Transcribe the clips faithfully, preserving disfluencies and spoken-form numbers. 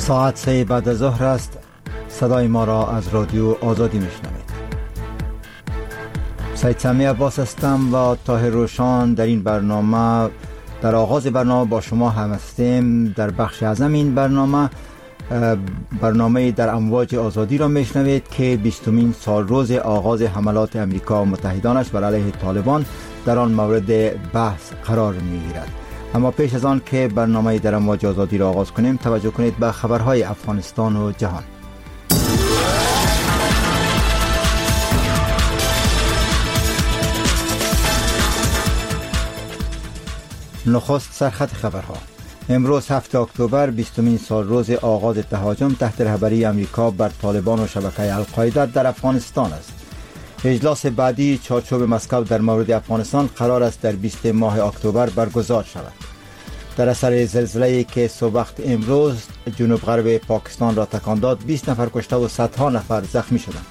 ساعت سه بعد از ظهر است. صدای ما را از رادیو آزادی میشنوید. سید سمی عباس هستم و طاهر روشان در این برنامه در آغاز برنامه با شما هم هستیم. در بخش اعظم این برنامه برنامه در امواج آزادی را میشنوید که بیستمین سال روز آغاز حملات امریکا و متحدانش بر علیه طالبان در آن مورد بحث قرار میگیرد. اما پیش از آن که برنامه در امواج آزادی را آغاز کنیم، توجه کنید به خبرهای افغانستان و جهان. نخست سرخط خبرها. امروز هفتم اکتبر بیستمین سال روز آغاز تهاجم تحت رهبری امریکا بر طالبان و شبکه القاعده در افغانستان است. اجلاس بعدی چارچوب مسکو در مورد افغانستان قرار است در بیستم ماه اکتبر برگزار شود. در اثر زلزله‌ای که صبح وقت امروز جنوب غرب پاکستان را تکان داد، بیست نفر کشته و صدها نفر زخمی شدند.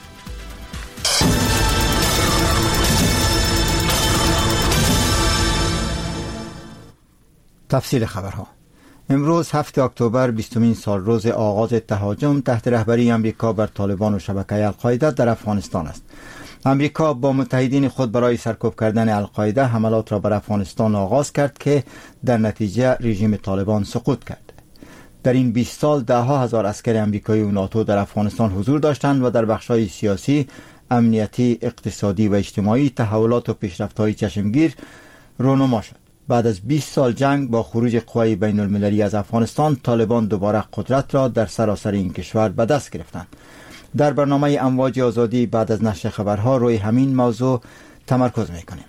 تفصیل خبرها. امروز هفتم اکتبر بیستمین سال روز آغاز تهاجم تحت رهبری امریکا بر طالبان و شبکه القاعده در افغانستان است. امریکا با متحدین خود برای سرکوب کردن القاعده حملات را بر افغانستان آغاز کرد که در نتیجه رژیم طالبان سقوط کرد. در این بیست سال ده ها هزار عسکر امریکایی و ناتو در افغانستان حضور داشتند و در بخش‌های سیاسی، امنیتی، اقتصادی و اجتماعی تحولات و پیشرفت‌های چشمگیر رونما شد. بعد از بیست سال جنگ با خروج قوای بین المللی از افغانستان، طالبان دوباره قدرت را در سراسر این کشور به دست گرفتند. در برنامه امواج آزادی بعد از نشر خبرها روی همین موضوع تمرکز میکنیم.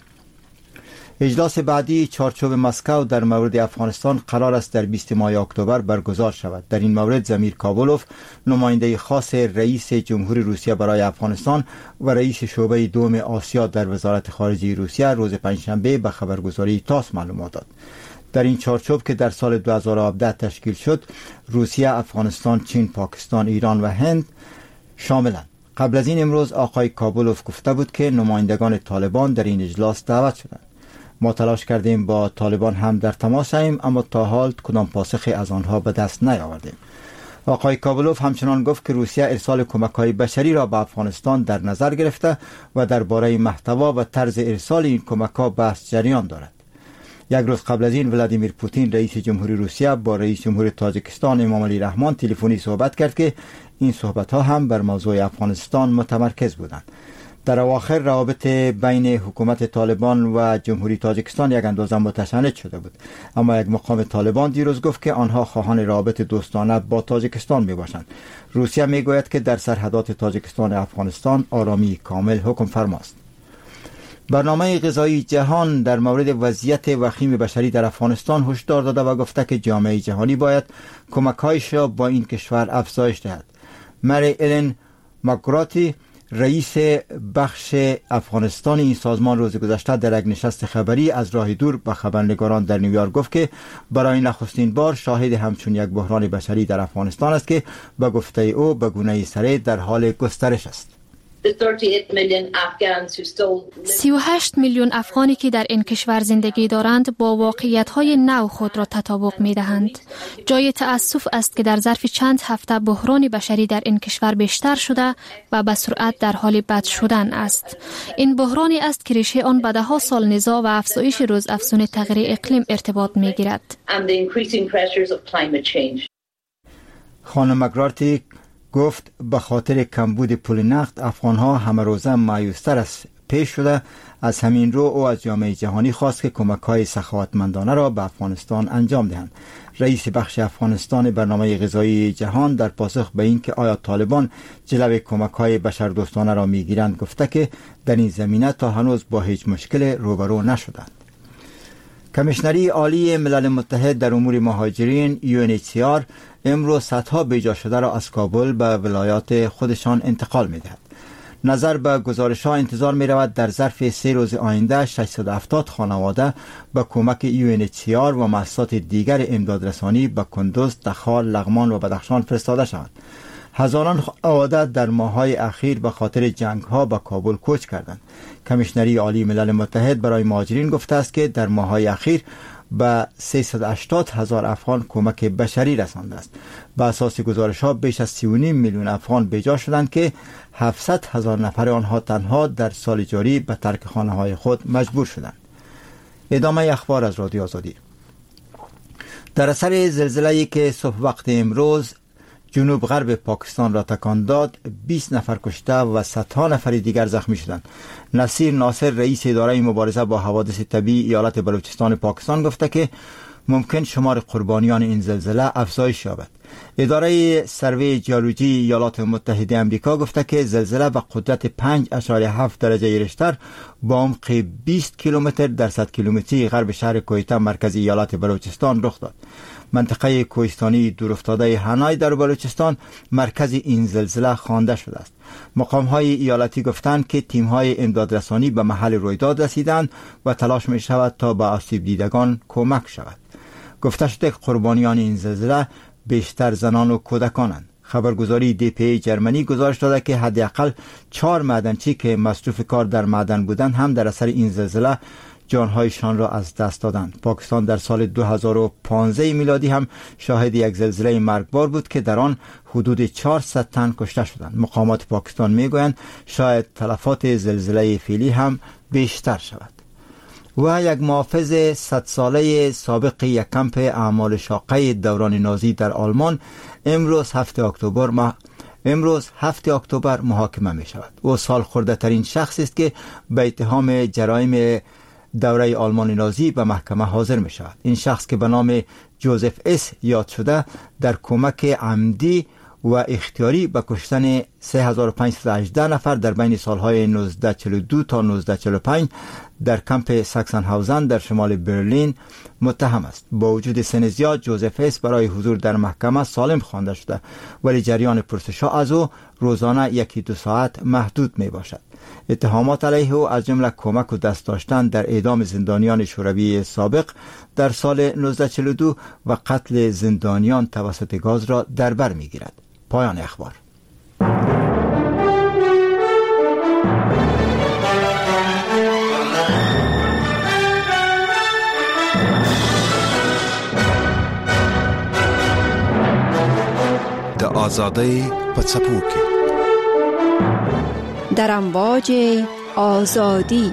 اجلاس بعدی چارچوب مسکو در مورد افغانستان قرار است در بیستم ماه اکتبر برگزار شود. در این مورد زمیر کابولوف، نماینده خاص رئیس جمهوری روسیه برای افغانستان و رئیس شعبه دوم آسیا در وزارت خارجه روسیه، روز پنجشنبه به خبرگزاری تاس معلومات داد. در این چارچوب که در سال دو هزار و هفده تشکیل شد، روسیه، افغانستان، چین، پاکستان، ایران و هند شاملند. قبل از این امروز آقای کابولوف گفته بود که نمایندگان طالبان در این اجلاس دعوت شدند. ما تلاش کردیم با طالبان هم در تماس ایم، اما تا حال کدام پاسخی از آنها به دست نیاوردیم. آقای کابولوف همچنان گفت که روسیه ارسال کمک‌های بشری را به افغانستان در نظر گرفته و درباره محتوا و طرز ارسال این کمک‌ها بحث جریان دارد. یک روز قبل از این ولادیمیر پوتین رئیس جمهوری روسیه با رئیس جمهور تاجیکستان امامعلی رحمان تلفنی صحبت کرد که این صحبت‌ها هم بر موضوع افغانستان متمرکز بودند. در اواخر روابط بین حکومت طالبان و جمهوری تاجیکستان یک اندازه متشنج شده بود، اما یک مقام طالبان دیروز گفت که آنها خواهان روابط دوستانه با تاجیکستان می باشند. روسیه می گوید که در سرحدات تاجیکستان افغانستان آرامی کامل حکم فرماست. برنامه غذایی جهان در مورد وضعیت وخیم بشری در افغانستان هشدار داده و گفته که جامعه جهانی باید کمک‌هایش را با این کشور افزایش دهد. مری الن مکگراتی، رئیس بخش افغانستان این سازمان، روز گذشته در یک نشست خبری از راه دور به خبرنگاران در نیویورک گفت که برای نخستین بار شاهد همچون یک بحران بشری در افغانستان است که به گفته او به گونه سریع در حال گسترش است. سی و هشت میلیون افغانی که در این کشور زندگی دارند با واقعیت‌های نو خود را تطابق می‌دهند. جای تأسف است که در ظرف چند هفته بحران بشری در این کشور بیشتر شده و به سرعت در حال بد شدن است. این بحرانی است که ریشه آن به ده‌ها سال نزاع و افزایش روزافزون تغییر اقلیم ارتباط می‌گیرد. خانم مکگراتی گفت به خاطر کمبود پول نقد افغانها همه روزه مایوستر از پیش شده. از همین رو او از جامعه جهانی خواست که کمک‌های سخاوتمندانه را به افغانستان انجام دهند. رئیس بخش افغانستان برنامه غذایی جهان در پاسخ به این که آیا طالبان جلوی کمک‌های بشردوستانه را می‌گیرند گفته که در این زمینه تا هنوز با هیچ مشکل روبرو نشدند. کمیشنری عالی ملل متحد در امور مهاجرین یو ان اچ سی آر امروز صدها بیجا شده را از کابل به ولایات خودشان انتقال می‌دهد. نظر به گزارش‌ها انتظار می‌رود در ظرف سه روز آینده ششصد و هفتاد خانواده به کمک یو ان اچ سی آر و مؤسسات دیگر امدادرسانی به کندوز، تخار، لغمان و بدخشان فرستاده شوند. هزاران خانواده در ماه‌های اخیر به خاطر جنگ‌ها به کابل کوچ کردند. کمیشنری عالی ملل متحد برای مهاجرین گفته است که در ماه‌های اخیر به سیصد و هشتاد هزار افغان کمک بشری رسانده است. به اساس گزارش ها بیش از سی و نیم میلیون افغان بجا شدند که هفتصد هزار نفر آنها تنها در سال جاری به ترک خانه های خود مجبور شدند. ادامه اخبار از رادیو آزادی. در اثر زلزله‌ای که صبح وقت امروز جنوب غرب پاکستان را تکان داد، بیست نفر کشته و صدها نفر دیگر زخمی شدند. نصیر ناصر رئیس اداره مبارزه با حوادث طبیعی ایالت بلوچستان پاکستان گفته که ممکن شمار قربانیان این زلزله افزایش یابد. اداره سروی جیولوژی ایالات متحده آمریکا گفته که زلزله به قدرت پنج اشاریه هفت درجه ریشتر با عمق بیست کیلومتر در صد کیلومتری غرب شهر کویته مرکز ایالت بلوچستان رخ داد. منطقه کوهستانی دورافتاده هنای در بلوچستان مرکز این زلزله خوانده شده است. مقام‌های ایالتی گفتند که تیم‌های امدادرسانی به محل رویداد رسیدند و تلاش می‌شود تا به آسیب دیدگان کمک شود. گفته شده که قربانیان این زلزله بیشتر زنان و کودکانند. خبرگزاری دی پی ای جرمنی گزارش داده که حداقل چهار معدنچی که مصروف کار در معدن بودند هم در اثر این زلزله جانهایشان را از دست دادند. پاکستان در سال دو هزار و پانزده میلادی هم شاهد یک زلزله مرگبار بود که در آن حدود چهارصد تن کشته شدند. مقامات پاکستان میگویند شاید تلفات زلزله فعلی هم بیشتر شود. و یک محافظ صد ساله سابق یک کمپ اعمال شاقه دوران نازی در آلمان امروز هفتم اکتبر ما امروز هفتم اکتبر محاکمه می شود. او سال خورده ترین شخص است که به اتهام جرایم دوره آلمان نازی به محکمه حاضر می شود. این شخص که به نام جوزف اس یاد شده در کمک عمدی و اختیاری به کشتن سه هزار و پانصد و هجده نفر در بین سالهای نوزده چهل و دو تا نوزده چهل و پنج در کمپ ساکسن هاوزن در شمال برلین متهم است. با وجود سن زیاد جوزف اس برای حضور در محکمه سالم خوانده شده، ولی جریان پرسش‌ها از او روزانه یکی دو ساعت محدود می باشد. اتهامات علیه او از جمله کمک و دست داشتن در اعدام زندانیان شوروی سابق در سال نوزده چهل و دو و قتل زندانیان توسط گاز را در بر می‌گیرد. پایان اخبار. د آزادی په څپو کې در امواج آزادی.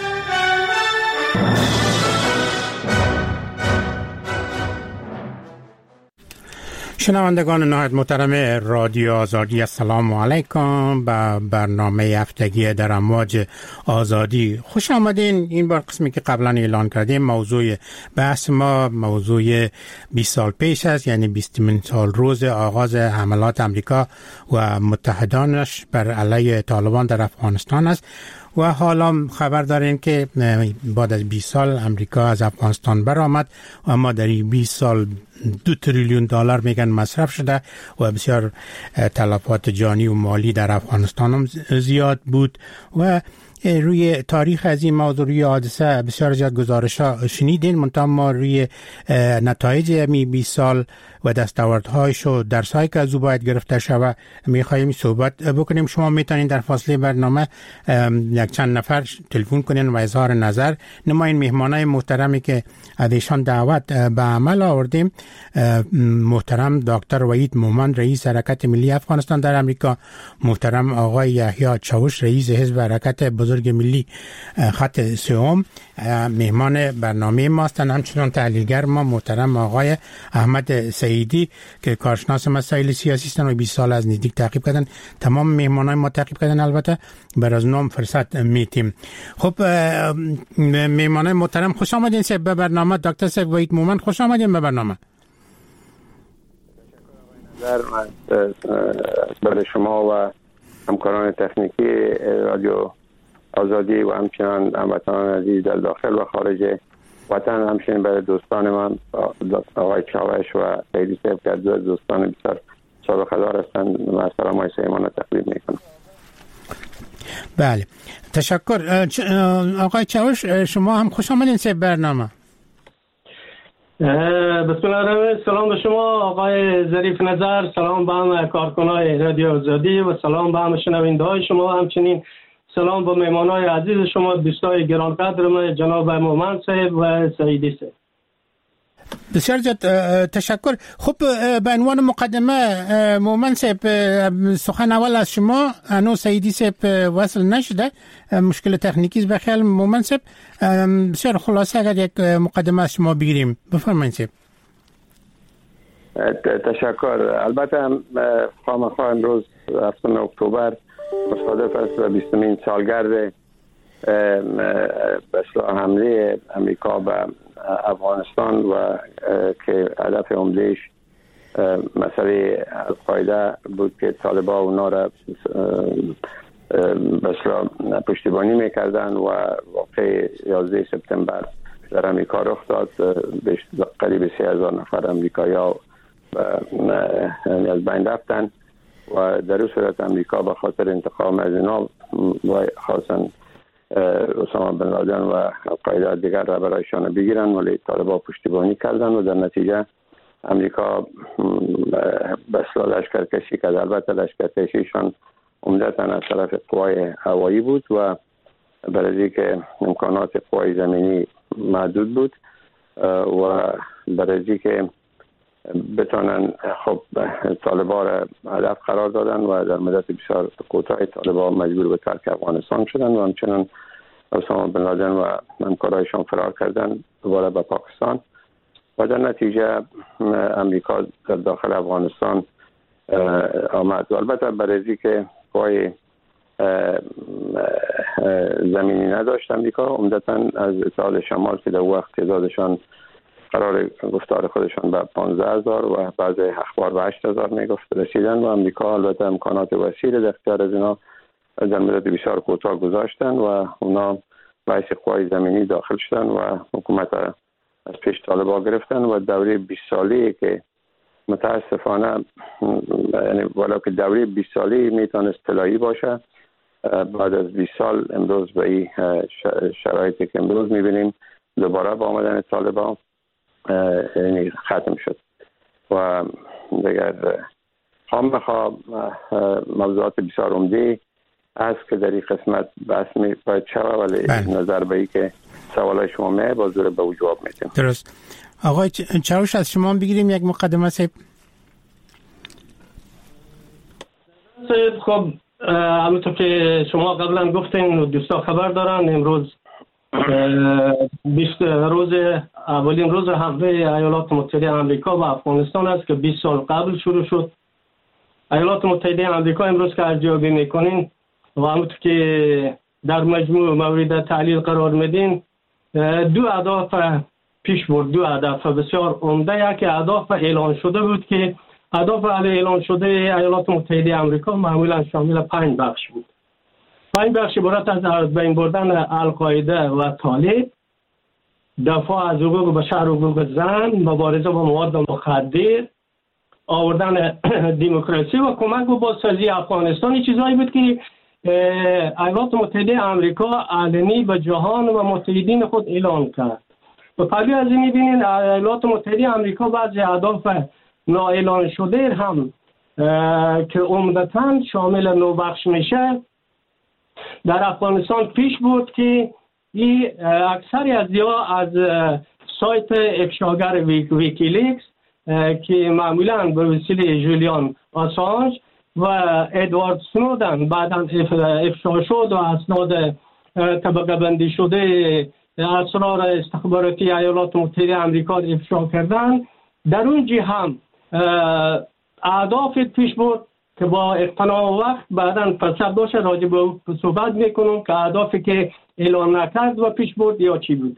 شنوندگان نهایت محترم رادیو آزادی، السلام علیکم. به برنامه هفتگی در امواج آزادی خوش آمدین. این بار قسمی که قبلا اعلان کردیم موضوع بحث ما موضوع بیست سال پیش است، یعنی بیستمین سال روز آغاز حملات امریکا و متحدانش بر علیه طالبان در افغانستان است. و حالا خبر داریم که بعد از بیست سال امریکا از افغانستان برآمد و اما در این بیست سال دو تریلیون دلار میگن مصرف شده و بسیار تلفات جانی و مالی در افغانستان هم زیاد بود. و روی تاریخ از این موضوع روی حادثه بسیار زیاد گزارش ها شنیدین، منتها ما روی نتایج می بیست سال و دستاوردهایش و درسایی که از او باید گرفته شود میخواهیم صحبت بکنیم. شما میتونین در فاصله برنامه یک چند نفر تلفن کنین و اظهار نظر نماین. مهمانای محترمی که ازشان دعوت به عمل آوردیم، محترم دکتر وحید مومند رئیس حرکت ملی افغانستان در امریکا، محترم آقای یحیی چاوش رئیس حزب حرکت بزرگ ملی خط سوم مهمان برنامه ماستن. همچنان تحلیلگر ما محترم آقای احمد سعیدی که کارشناس مسائل سیاسی هستند و بیست سال از نزدیک تعقیب کردن. تمام مهمانای ما تعقیب کردن، البته بر از نام فرصت میتیم. خب مهمانای محترم خوش آمدین به برنامه. دکتر صاحب وحید مومند خوش آمدین به برنامه. برای شما و همکاران تکنیکی رادیو آزادی و همچنان هموطنان عزیز در داخل و خارج وطن، همچنین برای دوستان من آقای چاوش و سعیدی صاحب که از دوستان بسیار سابقه دار هستند، من سلام های سیمان رو تقدیم میکنم. بله تشکر. آقای چاوش شما هم خوش آمدین به برنامه. بسم الله الرحمن. سلام به شما آقای ظریف نظر، سلام به همه کارکنای رادیو آزادی و سلام به همه شنونده های شما، همچنین سلام به مهمانای عزیز شما، دوستای گرانقدر من جناب مومند صاحب و سعیدی صاحب. بسیار زیاد تشکر. خب به عنوان مقدمه مومن صاحب سخن اول از شما، انو سعیدی صاحب وصل نشده، مشکل تکنیکی بخیال. مومن صاحب بسیار خلاصه اگر یک مقدمه از شما بگیریم بفرمایید صاحب. تشکر. البته خامخا امروز هفتم اکتبر مصادف است و بیستمین سالگرد به اصطلاح حمله امریکا به افغانستان و که هدف عمدهش مسئله القاعده بود که طالبان اونا را به اصطلاح پشتیبانی میکردن و واقع یازده سپتامبر در امریکا رخ داد. قریب سه هزار نفر امریکایی‌ها از بین رفتن و در این صورت امریکا به خاطر انتقام از اینا و خاصا اسامه بن لادن و القاعده دیگر را برایشان بگیرن، ولی طالبان پشتیبانی کردن و در نتیجه امریکا به اصطلاح لشکرکشی کرد. البته لشکرکشیشان عمدتاً از طرف قوای هوایی بود و برای اینکه امکانات قوای زمینی محدود بود و برای اینکه بتونن خب طالبان را هدف قرار دادن و در مدت بسیار کوتاه طالبان مجبور به ترک افغانستان شدن و همچنان اسامه بن لادن و همکارایشان فرار کردن دوباره به پاکستان و در نتیجه امریکا در داخل افغانستان آمد. البته برای اینکه قوای زمینی نداشت امریکا، عمدتاً از اتحاد شمال که در وقت تعدادشان قرار گفتار خودشان به پانزده هزار و بعضی اخبار به هشت هزار میگفت رسیدن و امریکا البته امکانات وسیع در اختیار از اینا در مدت بسیار کوتاه گذاشتن و اونا باعث قوای زمینی داخل شدن و حکومت از پیش طالبان گرفتن و دوره بیست سالی که متاسفانه یعنی ولو که دوره بیست سالی میتونست طلایی باشه، بعد از بیست سال امروز به این شرایطی که امروز میبینیم دوباره با آمدن طالبان یعنی ختم شد و دیگر خامخا موضوعات بسیار عمده است که در این قسمت بحث می باید شود، ولی نظر به ای که سوالای شما می با زور به او جواب میدیم. درست. آقای چاوش از شما بگیریم یک مقدمه صاحب. خب همونطور که شما قبلا گفتین و دوستا خبر دارن، امروز بیست روز اولین روز حمله ایالات متحده آمریکا به افغانستان است که بیست سال قبل شروع شد. ایالات متحده آمریکا امروز که ارزیابی میکنین و همونطور که در مجموع مورد تعلیل قرار میدین، دو هدف پیش برد، دو هدف بسیار عمده. یک هدف اعلان شده بود که هدف اعلان شده ایالات متحده آمریکا معمولا شامل پنج بخش بود. پنج بخش عبارت از بین بردن القاعده و طالب، دفاع از حقوق بشر و حقوق زن، مبارزه با مواد مخدر، آوردن دموکراسی و کمک به بازسازی افغانستان. این چیزایی بود که ایالات متحده آمریکا علنی به جهان و متحدین خود اعلان کرد. و پلی از این می‌بینید ایالات متحده آمریکا بعضی اهداف نااعلان شده هم که عمدتاً شامل نو بخش میشه در افغانستان پیش بود که این اکثری از یا از سایت افشاگر ویکیلیکس که معمولاً به وسیله جولیان آسانج و ادوارد سنودن بعداً افشا شد و اسناد طبقه بندی شده اسرار استخباراتی ایالات متحده آمریکا افشا کردن، در اون جهت هم اهداف پیش بود که با اقتناع وقت بعداً فرصت باشه راجع به او صحبت میکنم که اهدافی که اعلان نکرد و پیش برد یا چی بود.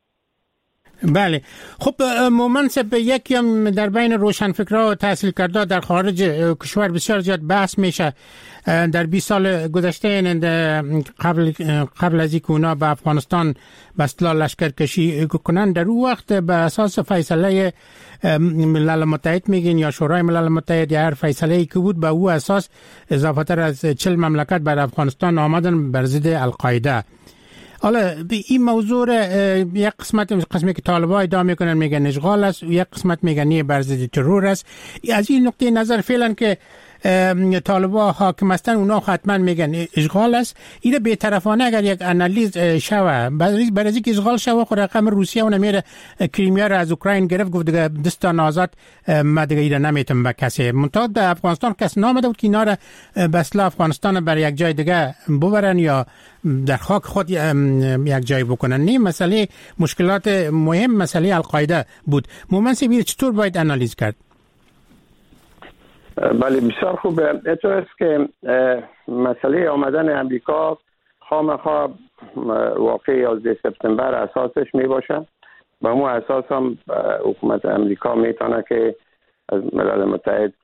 بله. خب مومن صاحب، یکی هم در بین روشنفکرها و تحصیل کرده در خارج کشور بسیار زیاد بحث میشه در بیست سال گذشته قبل قبل از اینکه اونا به افغانستان به اصطلاح لشکرکشی کنن، در اون وقت به اساس فیصله ملل متحد میگین یا شورای ملل متحد یا هر فیصله‌ای که بود، به او اساس اضافه تر از چهل مملکت بر افغانستان آمدن بر ضد القاعده. حالا این موضوع یک قسمت قسمی که طالبان ادعا میکنن میگن اشغال است و یک قسمت میگن نه بر ضد ترور است. از این نقطه نظر فعلا که طالبا حاکم هستن اونا حتما میگن اشغال است. این بی‌طرفانه اگر یک آنالیز شوه برای اینکه اشغال شوه خود رقم روسیه اون میره کریمیا را از اوکراین گرفت گفت دیگه دستان آزاد ما دیگه اینا نمیتونم به کسی منتها در افغانستان کس نامده بود که اینا را به اصطلاح افغانستان برای یک جای دیگه ببرن یا در خاک خود یک جای بکنن. نه مسئله مشکلات مهم مسئله القاعده بود. مومن سیبیر چطور باید آنالیز کرد؟ بله بسیار خوبه. اینطور است که مسئله آمدن امریکا خامخا واقع یازده سپتامبر اساسش می باشه. با اون اساس هم حکومت امریکا میتونه که از ملل متحد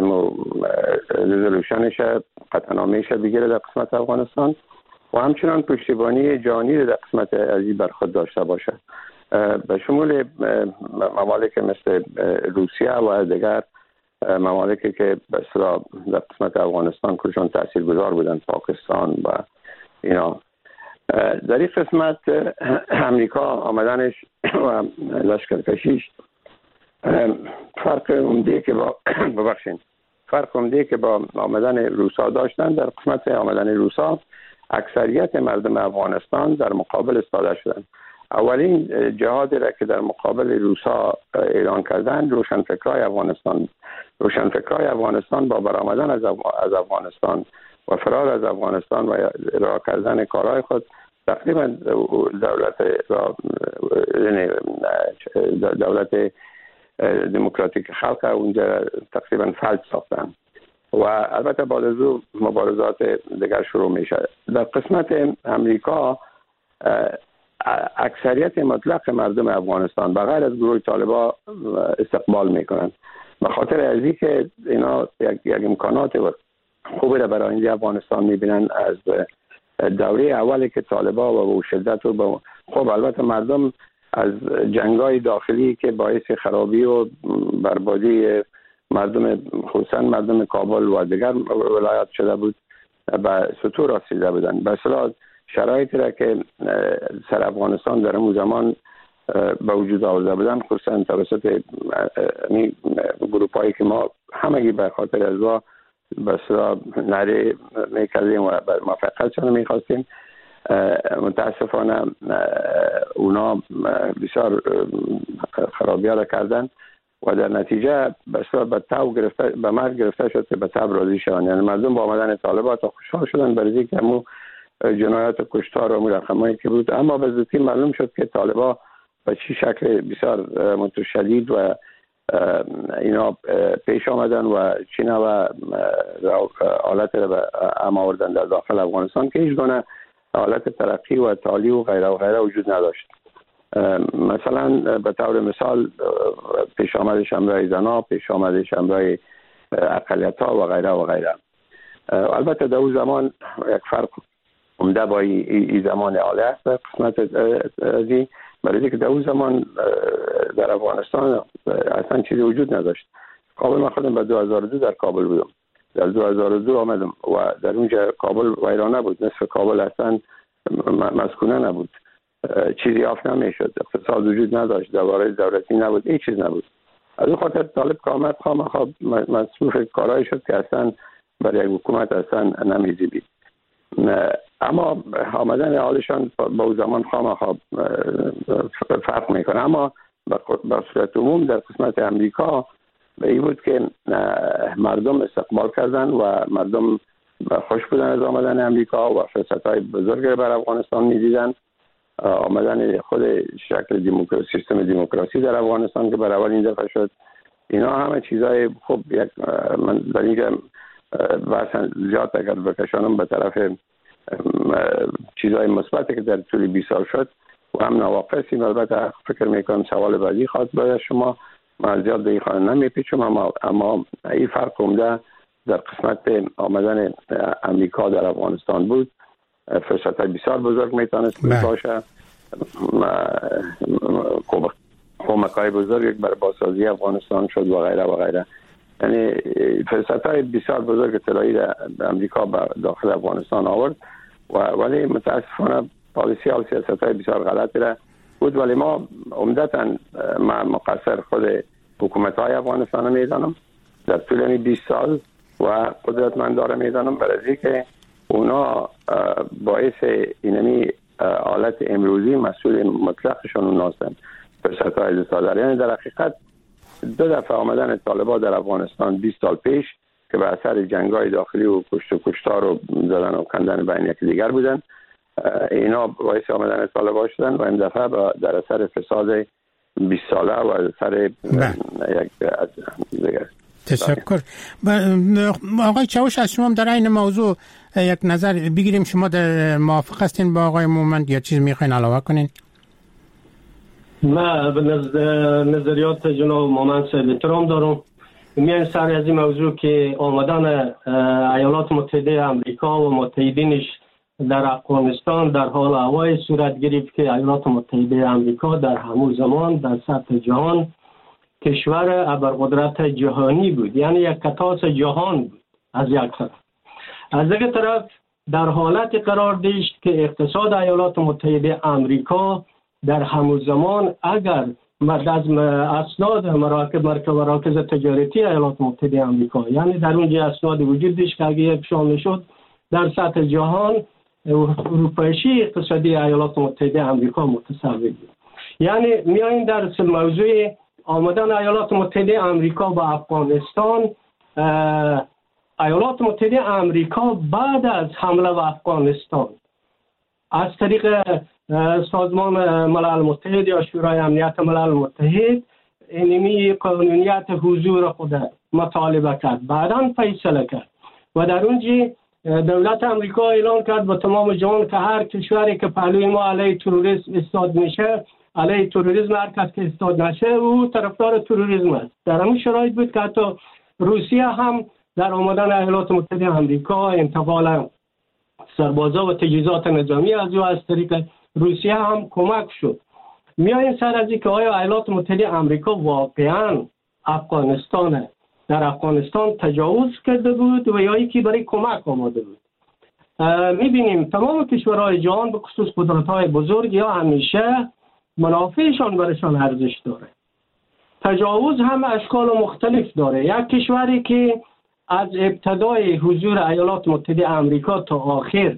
رزولوشنش قطعنامهش بگیره در قسمت افغانستان و همچنان پشتیبانی جهانی در قسمت از این بر خود داشته باشه، به شمول ممالک مثل روسیه و دیگر ممالکی که به اصطلاح در قسمت افغانستان کلشان تاثیرگذار بودن، پاکستان و اینا. در این قسمت امریکا آمدنش و لشکرکشیش فرق عمده که با ببخشید فرق عمده که با آمدن روسا داشتن، در قسمت آمدن روسا اکثریت مردم افغانستان در مقابل استاده شدن. اولین جهادی را که در مقابل روسا اعلان کردن روشنفکرای افغانستان روشنفکرای افغانستان با برآمدن از از افغانستان و فرار از افغانستان و راه کردن کارهای خود تقریبا دولت دولت دموکراتیک خلق اونجا تقریبا فلج ساختن و البته بعد از او مبارزات دیگر شروع میشه. در قسمت امریکا اکثریت مطلق مردم افغانستان بغیر از گروه طالبا استقبال میکنن، به خاطر از اینکه اینا یک, یک امکانات خوبی را برای این افغانستان میبینن از دوره اولی که طالبا و به شدت و با خب البته مردم از جنگای داخلی که باعث خرابی و بربادی مردم خصوصا مردم کابل و دیگر ولایات شده بود به سطور رسیده بودن. به اصطلاح شرایطی را که سر افغانستان در اون زمان به وجود آورده بودن خصوصا توسط گروپایی که ما همگی به خاطر از وا به اصطلاح نره میکردیم و موفقیتشان میخواستیم، متاسفانه اونا بسیار خرابی ها کردن و در نتیجه به اصطلاح به تو گرفته به مرگ گرفته شد که به تب راضی شدن. یعنی مردم با آمدن طالبات خوشحال شدن برای اینکه همون جنایات کشتار و رقمایی که بود، اما به زودی معلوم شد که طالبا به چی شکل بسیار متشدید و اینا پیش آمدن و چین و حالت را به ام آوردن در داخل افغانستان که هیچ گونه حالت ترقی و تعالی و غیره و غیره وجود نداشت. مثلا به طور مثال پیش آمدش امرای زنا، پیش آمدش امرای اقلیت ها و غیره و غیره. البته در اون زمان یک فرق عمده با این زمان حالی است در قسمت ازی، برای اینکه در اون زمان در افغانستان اصلا چیزی وجود نداشت. کابل من خودم به دو هزار و دو در کابل بودم، در دو هزار و دو آمدم و در اونجا کابل ویرانه بود، نصف کابل اصلا مسکونه نبود، چیزی آف نمیشد، اقتصاد وجود نداشت، دواره دولتی نبود، هیچ چیز نبود. از اون خاطر طالب که آمد خواهم مصروف کارهای شد که اصلا برای یک حکومت اصلا نمیزیبید. اما آمدن حالشان با اون زمان خواهم فرق میکنه. اما به صورت عموم در قسمت امریکا به این بود که مردم استقبال کردن و مردم خوش بودن از آمدن امریکا و فرصت‌های بزرگی بر افغانستان می‌دیدن. آمدن خود شکل دموکراسی، سیستم دموکراسی در افغانستان که بر اولین دفعه شد، اینا همه چیزای خوب. یک من در اینجا بحثا زیاد اگر بکشانم به طرف چیزای مثبتی که در طول بیست سال شد و هم نواقصی، البته فکر میکنم سوال بعدی خواهد باید شما، من زیاد به این خانه نمیپیچم، اما اما این فرق عمده در قسمت آمدن امریکا در افغانستان بود. فرصت بسیار بزرگ میتونست باشه، کمک‌های بزرگ برای بازسازی افغانستان شد و غیره و غیره. یعنی فرصت‌های بسیار بزرگ طلایی در امریکا به داخل افغانستان آورد و ولی متاسفانه پالیسی و سیاست‌های بسیار غلطی را بود. ولی ما عمدتاً ما مقصر خود حکومت‌های افغانستان میدانم در طول بیست سال و قدرتمندان میدانم برای که اونا باعث اینمی حالت امروزی مسئول مطلقشون اونا هستند. فرصت های سالار، یعنی در حقیقت دو دفعه آمدن طالبان در افغانستان بیست سال پیش که به اثر جنگ‌های داخلی و کشت و کشتار و زدن و کندن بین یکی دیگر بودن، اینا باعث آمدن طالبان شدن و این دفعه در اثر فساد بیست ساله و اثر یک دیگر. تشکر. آقای چاوش، از شما هم در این موضوع یک نظر بگیریم. شما در موافق هستین با آقای مومند یا چیز میخواین علاوه کنین؟ من به نظریات جناب مومند صاحب احترام دارم. میان سر از این موضوع که آمدن ایالات متحده آمریکا و متحدینش در افغانستان در حال هوای صورت گرفت که ایالات متحده آمریکا در همون زمان در سطح جهان کشور ابرقدرت جهانی بود، یعنی یک کتاس جهان بود از یک طرف. از یک طرف در حالت قرار داشت که اقتصاد ایالات متحده آمریکا در همون زمان اگر از اسناد مراکز مراکز تجارتی ایالات متحده آمریکا، یعنی در اونجا اسناد وجود داشت که اگر افشا میشد در سطح جهان اروپایشی اقتصادی ایالات متحده آمریکا متصاوی بود. یعنی میاییم در موضوع آمدن ایالات متحده آمریکا به افغانستان. ایالات متحده آمریکا بعد از حمله به افغانستان از طریق سازمان ملل متحد یا شورای امنیت ملل متحد اینمی قانونیت حضور خود مطالبه کرد، بعداً فیصله کرد و در اونجا دولت آمریکا اعلان کرد به تمام جهان که هر کشوری که پهلوی ما علیه تروریسم ایستاد میشه، علیه تروریسم هر کس که ایستاد نشه او طرفدار تروریسم است. در همین شرایط بود که حتی روسیه هم در آمدن ایالات متحده آمریکا انتقال سربازا و تجهیزات نظامی از او از طریق روسیه هم کمک شد. میاییم سر از اینکه آیا ایالات متحده آمریکا واقعا افغانستان در افغانستان تجاوز کرده بود و یا اینکه برای کمک آمده بود. میبینیم تمام کشورهای جهان به خصوص قدرت‌های بزرگ یا همیشه منافعشان برشان ارزش داره. تجاوز هم اشکال مختلف داره. یک کشوری که از ابتدای حضور ایالات متحده آمریکا تا آخر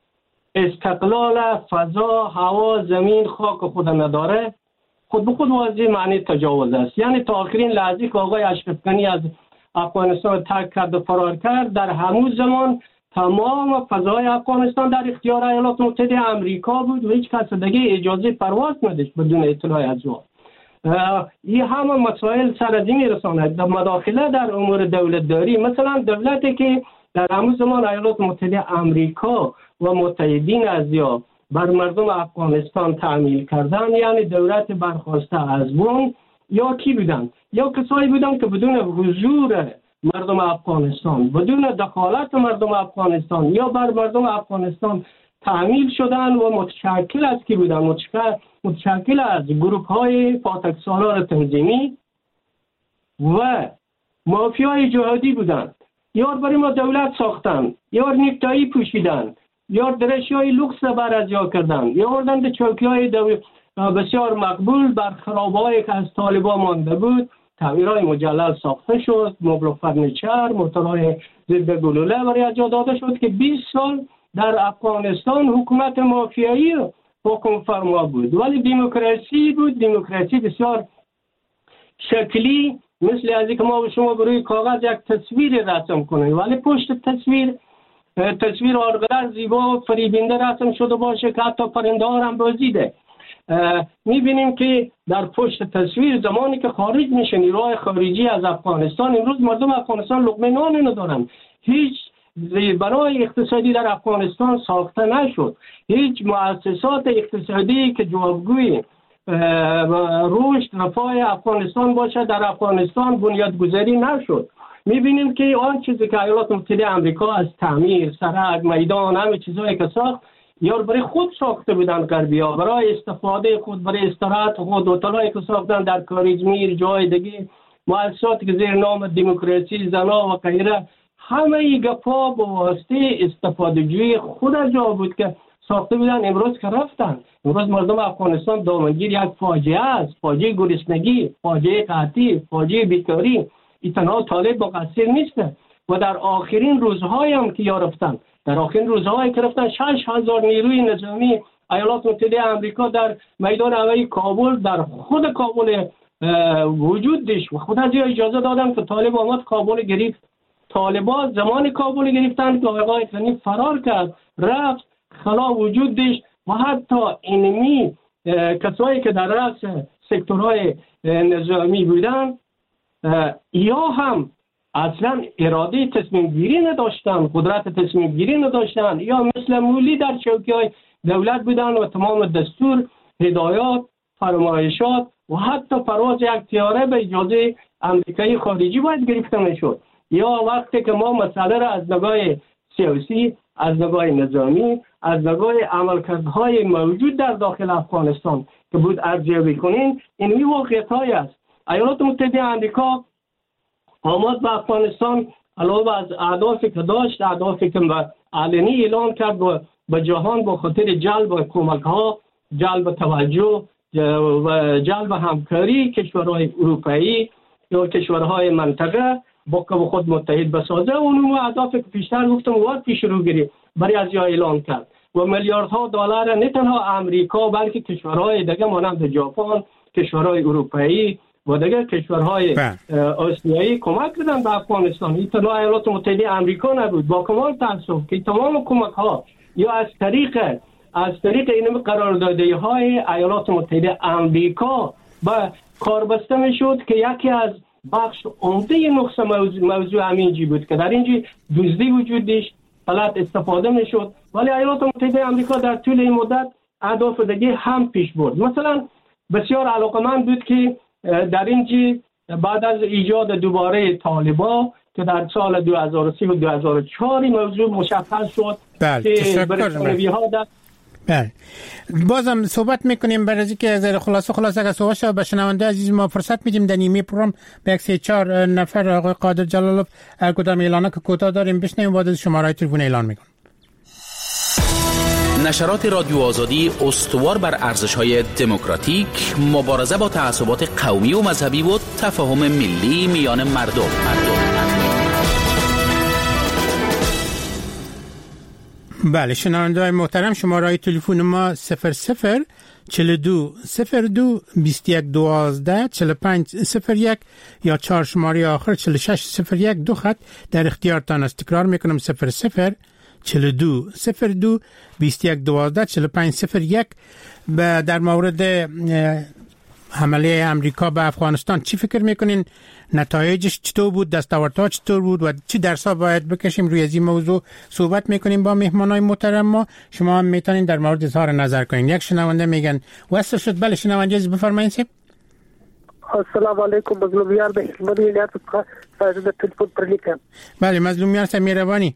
استقلال فضا، هوا، زمین، خاک خود نداره، خود به خود واضح معنی تجاوز است. یعنی تا آخرین لحظه که آقای اشرف غنی از افغانستان ترک کرد و فرار کرد، در همون زمان تمام فضای افغانستان در اختیار ایالات متحده آمریکا بود و هیچ کس دیگه اجازه پرواز نداشت بدون اطلاع از او. این همه مسائل سر از این میرساند. مداخله در امور دولت داری، مثلا دولتی که در همون زمان ایالات متحده آمریکا و متحدین از یا بر مردم افغانستان تعمیل کردن، یعنی دولت برخواسته از بون، یا کی بودن؟ یا کسایی بودن که بدون حضور مردم افغانستان، بدون دخالت مردم افغانستان یا بر مردم افغانستان تعمیل شدن و متشکل از کی بودن؟ متشکل, متشکل از گروه های پاتک سالار تنظیمی و مافیای جهادی بودند. یا برای ما دولت ساختن، یا نیکتایی پوشیدن، یا درشی های لوکس بر از یا کردن، یا آوردن به چوکی های بسیار مقبول بر خرابه‌ای که از طالبان مانده بود تعمیرهای مجلل ساخته شد، مبل و فرنیچر، موتورهای ضد گلوله برای اجرا داده شد که بیست سال در افغانستان حکومت مافیایی حکم فرما بود، ولی دموکراسی بود، دموکراسی بسیار شکلی، مثل از اینکه ما به شما بروی کاغذ یک تصویر رسم کنیم ولی پشت تصویر تصویر آرقدر زیبا و فریبنده رسم شده باشه که حتی پرنده ها هم بازیده. میبینیم که در پشت تصویر زمانی که خارج میشه نیروهای خارجی از افغانستان، امروز مردم افغانستان لقمه نان ندارن، هیچ بنای اقتصادی در افغانستان ساخته نشد، هیچ مؤسسات اقتصادی که جوابگوی رشد رفاه افغانستان باشه در افغانستان بنیادگذاری نشد. میبینیم که آن چیزی که ایالات متحده آمریکا از تعمیر، سرک، میدان، همه چیزایی که ساخت یا برای خود ساخته بودن غربی‌ها، برای استفاده خود، برای استراحت خود، هتل‌هایی که ساختن در کاریزمیر، جای دیگه، مؤسساتی که زیر نام دموکراسی، زنا و غیره، همه ای گپا با واسطه استفاده جوی خود از جا بود که ساخته بودن. امروز که رفتن، امروز مردم افغانستان دامنگیر یک فاجعه است، فاجعه گرسنگی، فاجعه قحطی، فاجعه بیکاری. این تنها طالب مقصر نیست، و در آخرین روزهای هم که یا رفتن در آخرین روزهایی که رفتن شش هزار نیروی نظامی ایالات متحده آمریکا در میدان هوایی کابل در خود کابل وجود داشت و خود از اجازه دادن که طالب آمد کابل گرفت. طالبان زمان کابل گرفتن که آقای غنی فرار کرد رفت خلا وجود داشت و حتی اینمی کسایی که در رأس سکتورهای نظامی بودن یا هم اصلا اراده تصمیم گیری نداشتن، قدرت تصمیم گیری نداشتن، یا مثل مولی در چوکی های دولت بودن و تمام دستور، هدایات، فرمایشات و حتی پرواز یک طیاره به اجازه امریکایی خارجی باید گرفته میشد. یا وقتی که ما مسئله را از نگاه سیاسی، از نگاه نظامی، از نگاه عملکردهای موجود در داخل افغانستان که بود ارزیابی کنین، این واقعیت‌های است. ایالات متحده آمریکا آمد به افغانستان علاوه از اهدافی که داشت، اهدافی که علنی اعلان کرد و به جهان با خاطر جلب کمک‌ها، جلب توجه و جلب همکاری کشورهای اروپایی یا کشورهای منطقه با که خود متحد بسازه. اون اهدافی که پیشتر گفتم وقت پیش رو گیری برای از یا اعلان کرد و میلیاردها دلار نه تنها آمریکا بلکه کشورهای دیگه مانند ژاپن، کشورهای اروپایی و دیگر کشورهای آسیایی کمک کردن به افغانستان. این تنها ایالات متحده آمریکا نبود. با کمال تاسف که تمام کمک ها یا از طریق از طریق این قراردادی های ایالات متحده آمریکا با کار بسته میشد که یکی از بخش عمده نقص موضوع, موضوع همینجی بود که در اینجی دزدی وجود داشت، غلط استفاده میشد، ولی ایالات متحده آمریکا در طول این مدت اهداف دیگه هم پیش برد. مثلا بسیار علاقمند بود که در اینجی بعد از ایجاد دوباره طالبا که در سال دو هزار و سه و دو هزار و چهار موضوع مشخص شد که بریتانیایی‌ها در بله بازم صحبت میکنیم برای اینکه از خلاصه خلاصه اگه صحبت شد به شنونده عزیز ما فرصت میدیم در نیمه پروگرام به یک سه چهار نفر آقای قادر جلالوف کدام اعلانه که کوتاه داریم بشنویم بعد از شماره تلفن اعلان میکنم. نشرات رادیو آزادی استوار بر ارزش‌های دموکراتیک، مبارزه با تعصبات قومی و مذهبی و تفاهم ملی میان مردم. مردم. بله شنونده‌های محترم شماره تلفن ما صفر صفر چهل و دو صفر دو بیست و یک دوازده چهل و پنج صفر یک یا چهار شماره آخر چهل و شش صفر یک دو خط در اختیارتان است. تکرار میکنم صفر صفر چهل و دو صفر دو بیست و یک دوازده چهل و پنج صفر یک. در مورد حمله امریکا به افغانستان چی فکر میکنین؟ نتایجش چطور بود؟ دستاوردها چطور بود؟ و چی درسا باید بکشیم؟ روی از این موضوع صحبت میکنیم با مهمانای محترم ما. شما هم میتونین در مورد اظهار نظر کنین. یک شنونده میگن وصل شد. بله شنونده عزیز بفرمایید. السلام علیکم. مظلومیان به خدمت الیات فائزه تلفن پر لیکم. بله مظلومیان سه مهربانی.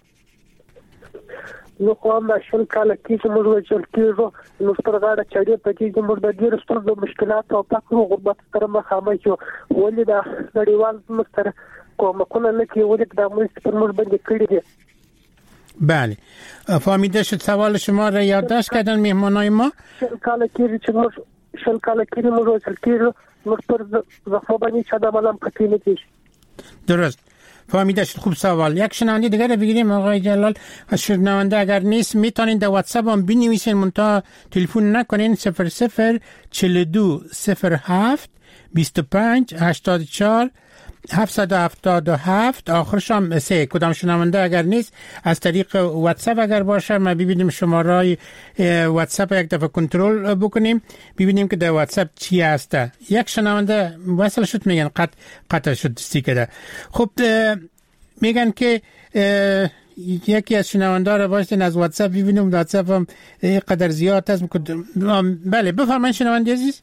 نو کوم شل کال کې چې موږ وچل کېږو نو سترګاړه چړې پکې چې موږ د ډېر ستونزو مشکلات او تاسو غربت سره مخامخ یو ولې دا نړیوال مستر کومکونه نه کوي ولې دا موږ پر موږ باندې کړی دي. بله فهمیده شد. سوال شما را یادداشت کردن مهمانای ما. شل کال کې چې موږ شل کال کې موږ وچل کېږو موږ پر زخم باندې چا د ملام پکې نه کیږي. درست فهمیده شد. خوب سوال. یک شنونده دیگر بگیریم آقای جلال. شنونده اگر نیست میتونین در واتساپ هم بنویسین منتها تلفن نکنین. صفر صفر چهل و دو صفر هفت بیست و پنج هشتاد و چهار هفتصد و هفتاد و هفت آخرش هم سه. کدام شنونده اگر نیست از طریق واتساپ اگر باشه ما ببینیم شماره واتساپ یک دفعه کنترل بکنیم ببینیم که در واتساپ چی هسته. یک شنونده وصل شد میگن قطع قطع شد استیکر. خب میگن که یکی از شنونده را باشین از واتساپ ببینیم. واتساپ هم قدر زیاد هست. بله بفرمایید شنونده عزیز.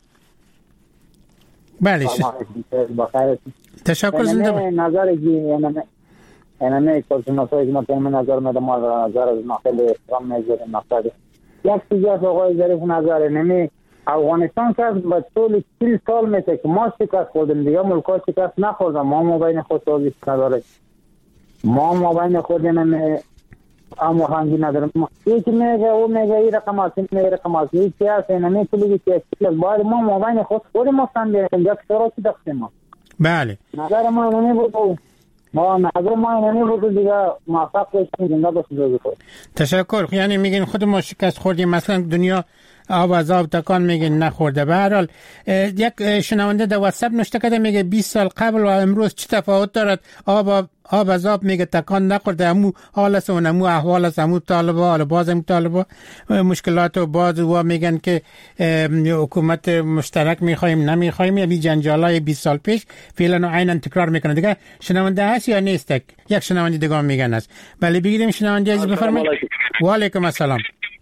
بله تشکر. زنده با نظر گیریم انا نه کلسناسایی که مطمئن نظر میدم ما نظر از ناخل اسلام میذاریم نقطه یک سیاست آقای ظریف نظر نمی افغانستان که با طول چهل سال میشه که ما شکست خوردیم دیگه ملکا شکست نخوردم. ما مابین خود سازش نداره. ما مابین خود نمی اما هنگی ندارم. یکی میگه او میگه ای رقم هست این میگه رقم هست این چی هست این نمیتونی که باید ما مابین خود خود ما سنده یک سراسی دقیقه ما. بله نظر ما نمی بود. ما نظر ما اینه بود دیگه موفق بشیم زنده باشیم. تشکر. یعنی میگین خود ما شکست خوردیم، مثلا دنیا آب از آب تکان میگه نخورده. به هر حال یک شنونده در واتساپ نوشته کرده میگه بیست سال قبل و امروز چه تفاوت دارد؟ آب آب از آب میگه تکان نخورده، همو حال است و همو احوال است، همو طالبا حالا باز هم طالبا مشکلات و باز و میگن که حکومت مشترک میخوایم نمیخوایم، یا بی جنجالای بیست سال پیش فعلا عینا تکرار میکنه. دیگه شنونده هست یا نیست؟ یک شنونده دیگه میگن است. بله بگیریم شنونده عزیز بفرمایید. و علیکم السلام.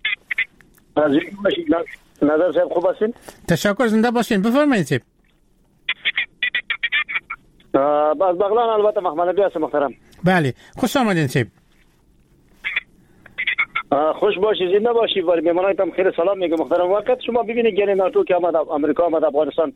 نظر صاحب خوب هستین؟ تشکر، زنده باشین. بفرمایید صاحب. از بغلان البته محمد نبی هستم محترم. بله خوش آمدین صاحب. خوش باشی، زنده باشی. ولی میمانایتم خیلی سلام میگم محترم. وقت شما ببینید گل ناتو که آمد، امریکا آمد افغانستان،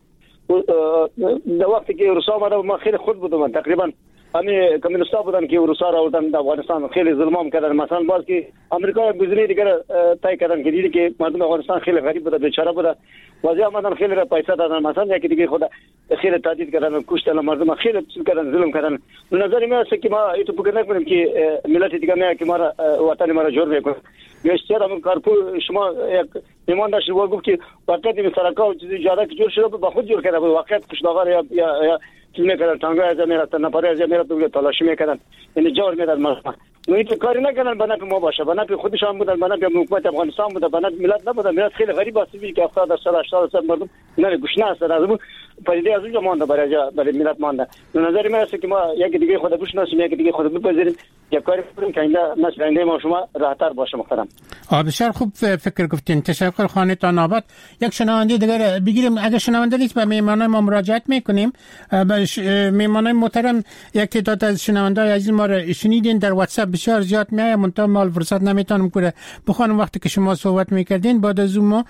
در وقتی که روسا آمد ما خیلی خود بودم، تقریبا همین کمونیستا بودن که روسا را آوردن در افغانستان، خیلی ظلم کردن. مثلا باز که امریکا گزینه دیگر طی کردن که دیدی که مردم افغانستان خیلی غریب بوده، بیچاره بوده، واسه آمدن خیلی را پیسه دادن. مثلا یکی دیگه خود خیلی تهدید کردن، کشتن مردم، خیلی چیز کردن، ظلم کردن. نظر من است که ما ایتو فکر نکنیم که ملت دیگه میاد که ما را وطن ما را جور میکنه. بیشتر هم کارپور شما یک ایمان داشت و گفت که وقتی می سرکا و چیزی زیاده که جور شده با خود جور کرده بود. واقعیت کشداغار یا یا چیز میکردن، تانگا از میرفتن، نپاره از میرفتن، تلاشی میکردن، یعنی جور میدادن مردم. نویت کاری نکردن، بنا که ما باشه، بنا که خودشان بودن، بنا که حکومت افغانستان بوده، بنا ملت نبوده. ملت خیلی غریب است که هفتاد سال هشتاد سال مردم نه گوش نه است. از پدیده از اونجا مونده، برای برای ملت مونده. نظر من است که ما یک دیگه خود بشناسیم، یک دیگه خود بپذیریم، یک کاری کنیم که اینجا نسل آینده ما شما راحت‌تر باشه. محترم بسیار خوب فکر گفتین. تشکر. خانه تا نابات. یک شنونده دیگر بگیریم. اگه شنونده نیست به میهمانان ما مراجعت میکنیم. میهمانان محترم یک تعداد از شنونده‌های عزیز ما را شنیدین در واتساپ بسیار زیاد میاد، منتها مال فرصت نمیتونم که بخونم. وقتی که شما صحبت میکردین بعد از اون ما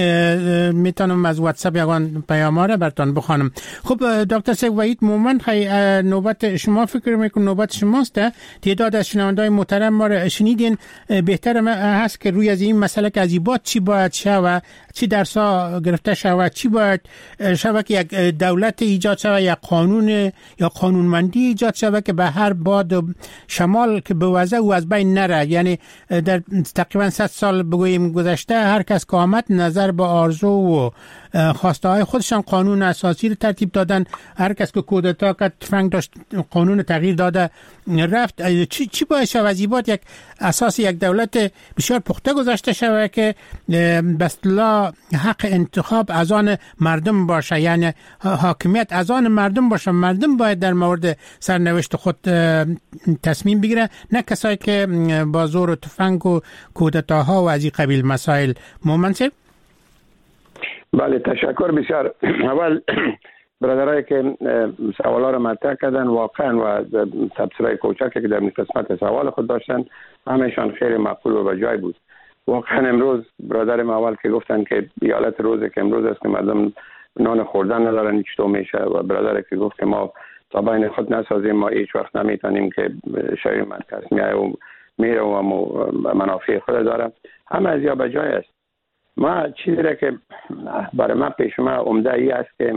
میتونم از واتساپ یگان پیام را براتون بخونم. خب دکتر سید وحید مومن، نوبت شما فکر میکنم نوبت شماست. تعداد از شنونده‌های محترم ما را شنیدین. بهتر هست که روی از این مسئله که از این بعد چی باید شود، چی درسا گرفته شود، چی باید شود که یک دولت ایجاد شود، یک قانون یا قانونمندی ایجاد شود که به هر باد شمال که به وضع او از بین نره. یعنی در تقریبا صد سال بگوییم گذشته هر کس که آمد نظر به آرزو و خواسته های خودشان قانون اساسی رو ترتیب دادن. هر کس که کودتا کرد تفنگ داشت قانون تغییر داده رفت. چی چی باید شود؟ از این بعد یک اساس یک دولت بسیار پخته گذاشته شود که به اصطلاح حق انتخاب از آن مردم باشه، یعنی حاکمیت از آن مردم باشه. مردم باید در مورد سرنوشت خود تصمیم بگیره، نه کسایی که با زور و تفنگ و کودتاها و از این قبیل مسائل. مومن صاحب. بله تشکر بسیار. اول برادرایی که سوالا رو مطرح کردن واقعا و تبصره کوچکی که در قسمت سوال خود داشتن همهشان خیلی معقول و بجای بود. واقعا امروز برادر ما اول که گفتن که ایالت روزه که امروز است که مردم نان خوردن ندارن چطور میشه، و برادر که گفت که ما تا بین خود نسازیم ما هیچ وقت نمیتونیم که شهر مرکز میایه و میره و منافع خود داره، همه از یا بجای است. ما چیزی را که برای من پیش ما عمده ای است که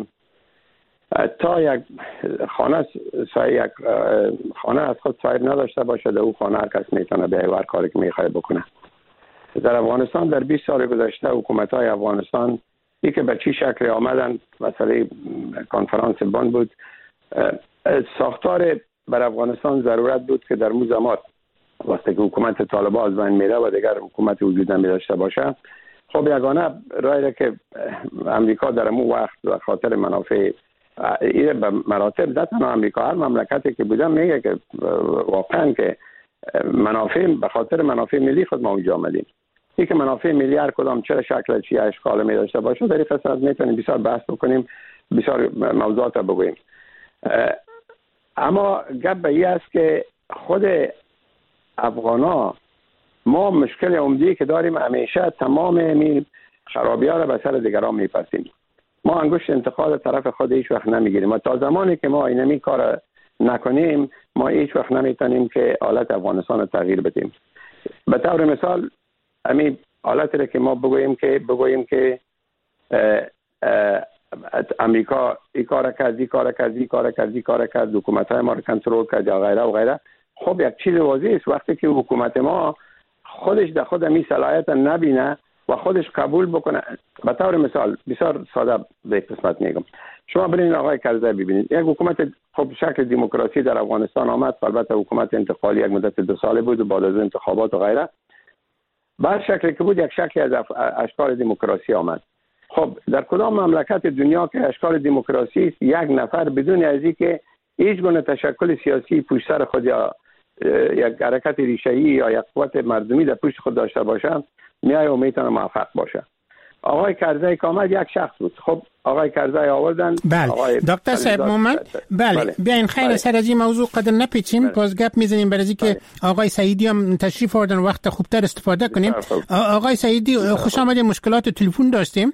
تا یک خانه یک خانه از خود صاحب نداشته باشه، در او خانه هر کس میتونه به هر کاری که میخواد بکنه. در افغانستان در بیست سال گذشته حکومت های افغانستان ای که به چی شکل آمدن، مسئله کنفرانس بن بود، ساختار بر افغانستان ضرورت بود که در مو زمان وقتی که حکومت طالبان از بین میره و دیگر حکومت وجود نمیداشته باشه، خب یگانه رای که امریکا در مو وقت و خاطر منافع ایره به مراتب نه تنها امریکا، هر مملکتی که بودن میگه که واقعا که منافع به خاطر منافع ملی خود ما اونجا آمدیم. این که منافع ملی هر کدام چه شکل چی اشکال می داشته باشه در این قسمت میتونیم بسیار بحث بکنیم، بسیار موضوعات بگوییم. اما گپ به این است که خود افغانا ما مشکل عمدی که داریم همیشه تمام این خرابی ها را به سر دیگران میپسیم. ما انگشت انتقاد طرف خود هیچ وقت نمیگیریم و تا زمانی که ما اینمی کار نکنیم ما هیچ وقت نمیتونیم که حالت افغانستان رو تغییر بدیم. به طور مثال همین حالتی را که ما بگوییم که بگوییم که اه اه امریکا این کار کرد، این کار کرد، این کار کرد، این کار کرد، حکومت‌های ما رو کنترل کرد یا غیره و غیره. خب یک چیز واضحه است وقتی که حکومت ما خودش در خود می صلاحیت نبینه و خودش قبول بکنه. به طور مثال بسیار ساده به قسمت میگم، شما برین آقای کرزی ببینید، یک حکومت خب شکل دموکراسی در افغانستان آمد، البته حکومت انتقالی یک مدت دو ساله بود و بعد از انتخابات و غیره، بعد شکلی که بود یک شکلی از اشکال دموکراسی آمد. خب در کدام مملکت دنیا که اشکال دموکراسی است یک نفر بدون از اینکه هیچ گونه تشکل سیاسی پشت سر خود یا یک حرکت ریشه‌ای یا یک قوت مردمی در پشت خود داشته باشه میای و میتونه موفق باشه؟ آقای کرزی که آمد یک شخص بود. خب آقای کرزی آوردن. بله دکتر صاحب محمد، بله, بله. بیاین خیر بله. سر از این موضوع قدر نپیچیم، بله. باز گپ میزنیم برای اینکه بله. آقای سعیدی هم تشریف آوردن وقت خوبتر استفاده کنیم. آقای سعیدی خوش آمدید، مشکلات تلفن داشتیم.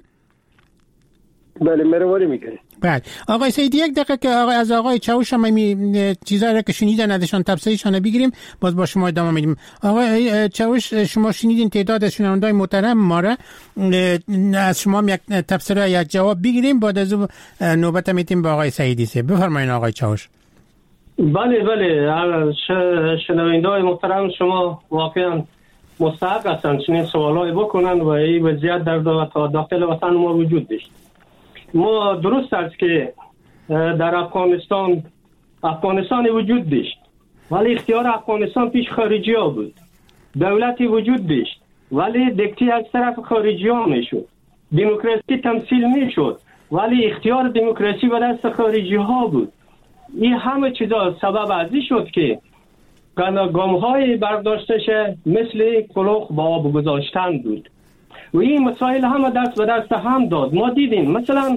بله مرواری میگه. بله آقای سعیدی یک دقیقه که آقای از آقای چاوش هم می چیزایی که شنیدن ازشان تفسیرشان بگیریم، باز با شما ادامه میدیم. آقای چاوش شما شنیدین تعداد از شنوندای محترم ما را، از شما یک تفسیر یک جواب بگیریم، بعد از نوبت میتیم با آقای سعیدی سه. بفرمایید آقای چاوش. بله بله شنوندای محترم شما واقعا مستحق هستند چنین سوالای بکنن و این وضعیت در داخل وطن ما وجود داشت. ما درست است که در افغانستان افغانستان وجود داشت ولی اختیار افغانستان پیش خارجی ها بود، دولتی وجود داشت ولی دکتی از طرف خارجی ها می شد، دموکراسی تمثیل می شد ولی اختیار دموکراسی به دست خارجی ها بود. این همه چیزا سبب ازی شد که گام های برداشته شه مثل کلوخ با آب گذاشتن بود و این مسائل همه دست به دست هم داد. ما دیدیم مثلا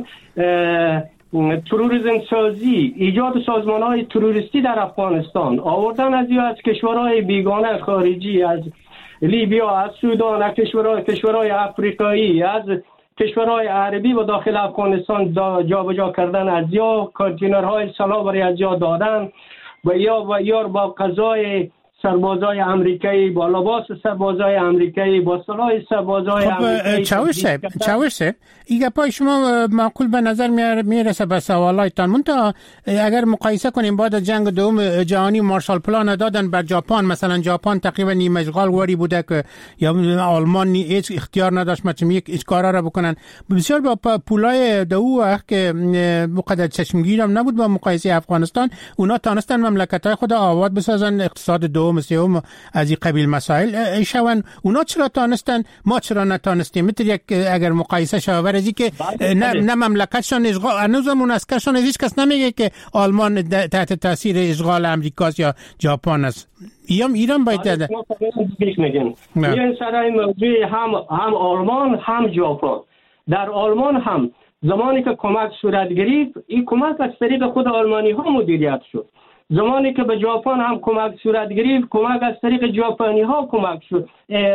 تروریسم سازی، ایجاد سازمان های تروریستی در افغانستان، آوردن از یا از کشورهای بیگانه خارجی، از لیبیا، از سودان، از کشورهای کشورهای افریقایی، از کشورهای عربی و داخل افغانستان جابجا کردن، از یا کانتینرهای سلاح برای از یا دادن و یا و یا با قضای سربازای امریکایی، با لباس سربازای امریکایی، با سلاح سربازای خب امریکایی. چاوش صاحب چاوش صاحب این گپای شما معقول به نظر میرسه به سوالایتان، منتها اگر مقایسه کنیم بعد از جنگ دوم جهانی مارشال پلان دادن بر ژاپن، مثلا ژاپن تقریبا نیم اشغال واری بوده که یا آلمان هیچ اختیار نداشت مثلا یک هیچ کارا را بکنن، بسیار با پولای دو وقت که مقدر چشمگیر هم نبود با مقایسه افغانستان، اونا تانستن مملکت‌های خود آباد بسازن، اقتصاد دو مثل از این قبیل مسائل شون. اونا چرا تانستن ما چرا نتانستیم؟ مثل یک اگر مقایسه شود ورزی که نه, نه مملکتشان اشغال، هنوزم اون اسکرشان هیچ کس نمیگه که آلمان تحت تاثیر اشغال امریکاست یا ژاپن است. ایران ایران باید داده میگن این سرای موضوع هم هم آلمان هم ژاپن. در آلمان هم زمانی که کمک صورت گرفت این کمک از طریق خود آلمانی ها مدیریت شد، زمانی که به ژاپن هم کمک صورت گرفت کمک از طریق ژاپنی ها کمک شد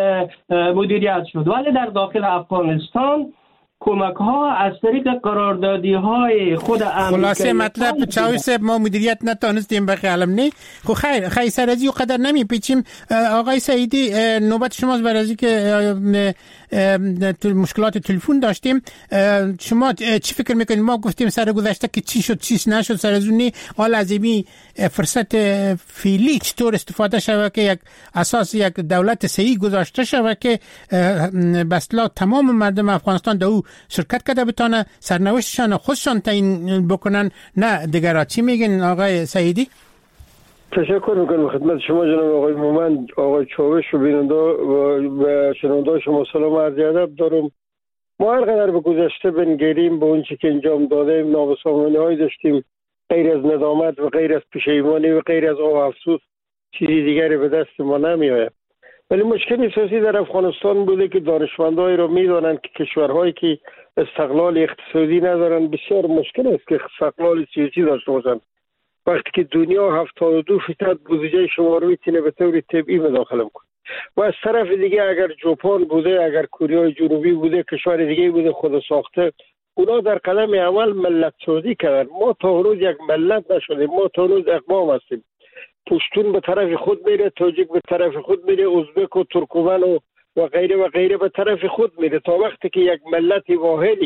مدیریت شد، ولی در داخل افغانستان کمک ها از طریق قراردادی های خود امریکا. خلاصه مطلب چاوی صاحب ما مدیریت نتونستیم به خیالم نه. خب خیر خیر سر از این قدر نمیپیچیم. آقای سعیدی نوبت شماست برای از که مشکلات تلفن داشتیم. شما چی فکر میکنید؟ ما گفتیم سر گذشته که چی شد چیز نشد، سر از اون حال عظیمی فرصت فعلی چطور استفاده شود که یک اساس یک دولت صحیح گذاشته شود که به اصطلاح تمام مردم افغانستان دو شرکت کرده بتونه سرنوشتشان خودشان تعیین بکنن، نه دیگرها. چی میگن آقای سعیدی؟ تشکر میکنم خدمت شما جناب آقای مومند، آقای چاوش و بیننده و شنونده شما سلام عرض ادب دارم. ما هر قدر به گذشته بنگریم به اون چی که انجام دادیم، نابسامانی های داشتیم، غیر از ندامت و غیر از پشیمانی و غیر از آه افسوس چیزی دیگری به دست ما نمیآید. ولی مشکل اساسی در افغانستان بوده که دانشمندایی را میدانند که کشورهایی که استقلال اقتصادی ندارند بسیار مشکل است که استقلال سیاسی داشته باشند. وقتی که دنیا هفتاد و دو فیصد بودجه شما رو میتونه به طور طبیعی مداخله کنه و از طرف دیگه اگر ژاپن بوده، اگر کره جنوبی بوده، کشور دیگه بوده خود ساخته، اونا در قدم اول ملت سازی کردن. ما تا هنوز یک ملت نشدیم، ما تا هنوز اقوام هستیم. پشتون به طرف خود میره، تاجیک به طرف خود میره، ازبک و ترکمن و و غیره و غیره به طرف خود میره، تا وقتی که یک ملت واحدی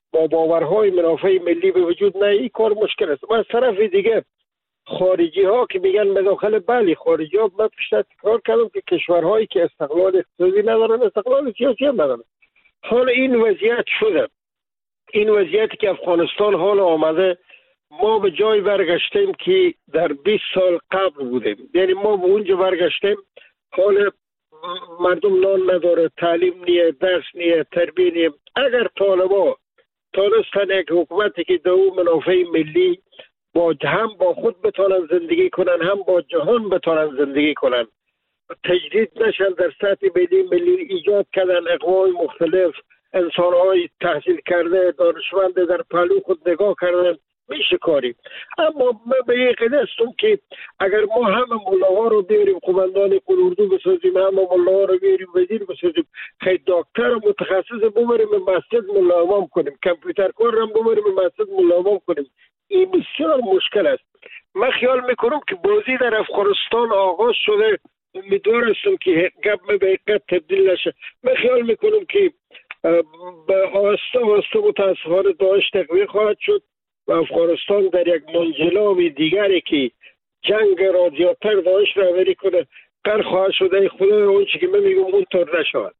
با باورهای منافع ملی به وجود نه، این کار مشکل است. و از طرف دیگه خارجی ها که میگن مداخله، بله خارجی ها من پیشتر کار کردم که کشورهایی که استقلال اقتصادی ندارن استقلال سیاسی هم ندارن. حالا این وضعیت شده، این وضعیتی که افغانستان حالا آمده، ما به جای برگشتیم که در بیست سال قبل بودیم. یعنی ما به اونجا برگشتیم حالا مردم نان نداره، تعلیم نیه، درس نیه، تربیه نیه. اگر طالبا تانستن یک حکومتی که دو منافع ملی با هم با خود بتانن زندگی کنن، هم با جهان بتانن زندگی کنن، تجدید نشن در سطح ملی ملی ایجاد کردن اقوام مختلف، انسان‌های تحصیل کرده دانشمند در پهلو خود نگاه کردن، میشه کاری. اما من به این قید هستم که اگر ما همه ملاها رو بیاریم قماندان قول اردو بسازیم، همه ملاها رو بیاریم وزیر بسازیم، خیلی دکتر و متخصص ببریم مسجد ملا امام کنیم، کامپیوتر کار رو ببریم مسجد ملا امام کنیم، این بسیار مشکل است. من خیال میکنم که بازی در افغانستان آغاز شده، امیدوار هستم که گپ به حقیقت تبدیل نشه. من خیال میکنم که به آسته آسته متاسفانه داعش تقویه خواهد شد و افغانستان در یک منجلاب دیگری که جنگ را زیادتر داعش رهبری کنه قرار خواهد شده. خدا اون چی که من میگم اونطور نشود.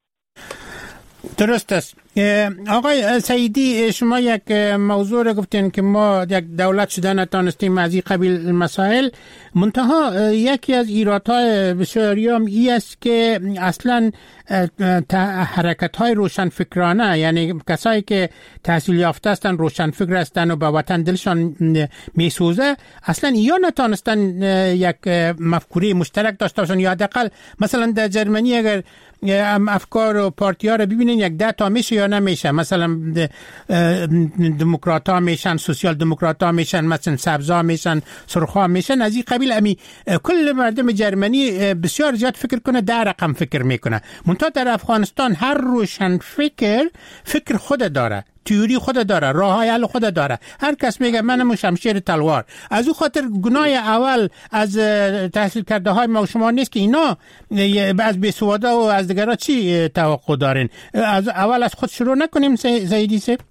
درست است. آقای سعیدی، شما یک موضوع را گفتین که ما یک دولت شده نتانستیم از این قبیل مسائل، منتها یکی از ایرادهای بسیاری هم ای است که اصلا حرکت‌های روشنفکرانه، یعنی کسایی که تحصیل یافته هستن، روشنفکر هستن و به وطن دلشان میسوزه، اصلا یا نتانستن یک مفکوره مشترک داشته باشن، یا حداقل مثلا در جرمنی اگر افکار و پارتی ها رو ببینین یک ده تا میشه یا نمیشه، مثلا دموکرات ها میشن، سوسیال دموکرات ها میشن، مثلا سبز ها میشن، سرخ ها میشن، از این قبیل. امی کل مردم جرمنی بسیار زیاد فکر کنه، در رقم فکر میکنه. منتها در افغانستان هر روشن فکر فکر خود داره، تیوری خود داره، راه های حل خود داره. هر کس میگه منم شمشیر تلوار. از او خاطر گناه اول از تحصیل کرده های ما و شما نیست که اینا از بیسواده و از دیگرها چی توقع دارین. از اول از خود شروع نکنیم. زیدی صاحب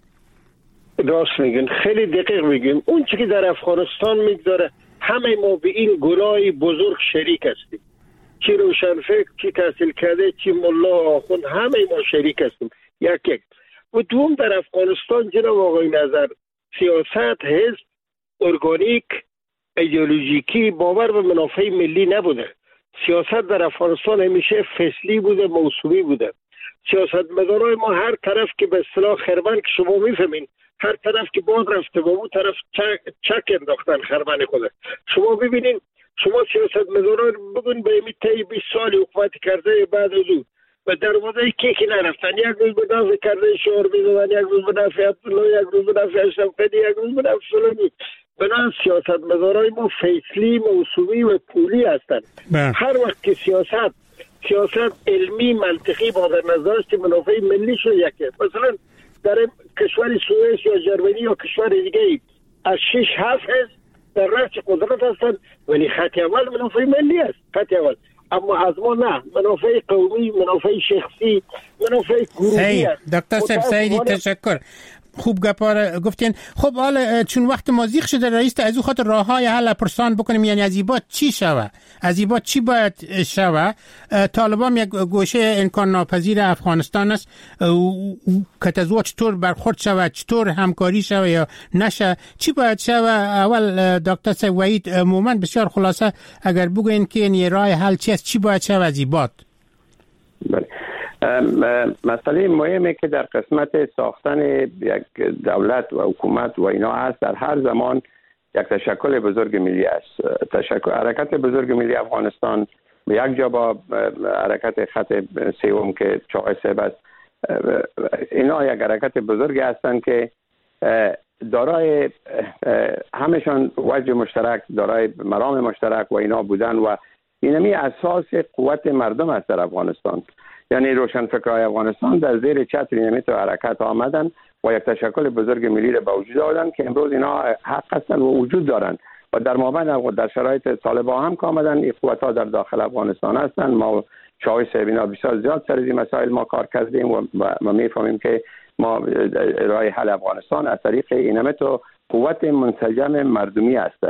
راست میگن، خیلی دقیق میگن. اون چی که در افغانستان میگذاره همه ما به این گناه بزرگ شریک هستیم، چی روشنفکر، چی تحصیل کرده، چی ملا آخوند، همه ما شریک هستیم یک یک. و دوم در افغانستان جناب آقای نظر، سیاست حزب ارگانیک ایدئولوژیکی باور به منافع ملی نبوده. سیاست در افغانستان همیشه فصلی بوده، موسومی بوده. سیاستمدارای ما هر طرف که به اصطلاح خربن که شما میفهمین، هر طرف که باد رفته با اون طرف چک, چک انداختن خربن خوده. شما ببینین، شما سیاستمدارا بگن به میته بیست سال حکومت کرده، بعد از اون و دروازه کیکی نرفتن، یک روز به نفع کرده شعار میزدن، یک روز به نفع عبدالله، یک روز به نفع اشرف غنی، یک روز به نفع سلیمی. بنابراین سیاستمدارای ما فیصلی، موسومی و پولی هستند. هر وقت که سیاست سیاست علمی منطقی با در نظر است منافع ملی شو یکه، مثلا در کشور سوئیس یا جرمنی یا کشور دیگه از شش هفت هست در رأس قدرت هستند، ولی خط اول منافع ملی است، خط اول. اما از ما نه، منافع قومی، منافع شخصی، منافع گروهی است. دکتر صاحب سعیدی تشکر، خوب گپار گفتین. خب حالا چون وقت ما زیغ شده رئیس، از او خاطر راههای حل پرسان بکنیم، یعنی از ایبات چی شوه، از ایبات چی باید شوه. طالبان یک گوشه امکان ناپذیر افغانستان است که تزوج چطور برخورد شوه، چطور همکاری شوه یا نشه، چی باید شوه. اول دکتر صاحب وحید عموما بسیار خلاصه اگر بگوین که این راه حل چی است، چی باید شوه از ایبات. بله، مسئله مهمی که در قسمت ساختن یک دولت و حکومت و اینا هست، در هر زمان یک تشکل بزرگ ملی است. تشکل حرکت بزرگ ملی افغانستان به یک جا با حرکت خط سوم که چاقای صاحب است، اینا یک حرکت بزرگی هستند که دارای همشان وجه مشترک، دارای مرام مشترک و اینا بودن و اینمی اساس قوت مردم است در افغانستان. یعنی روشنفکرای افغانستان در زیر چتر اینمی تو حرکت آمدن و یک تشکل بزرگ ملی را به وجود آوردن که امروز اینا حق هستند و وجود دارند و در مابین در شرایط طالبان هم که آمدن این قوت ها در داخل افغانستان هستند. ما شاهد صاحب اینا بسیار زیاد سر این مسائل ما کار کردیم و ما میفهمیم که ما راه حل افغانستان از طریق اینمه تو قوت منسجم مردمی است.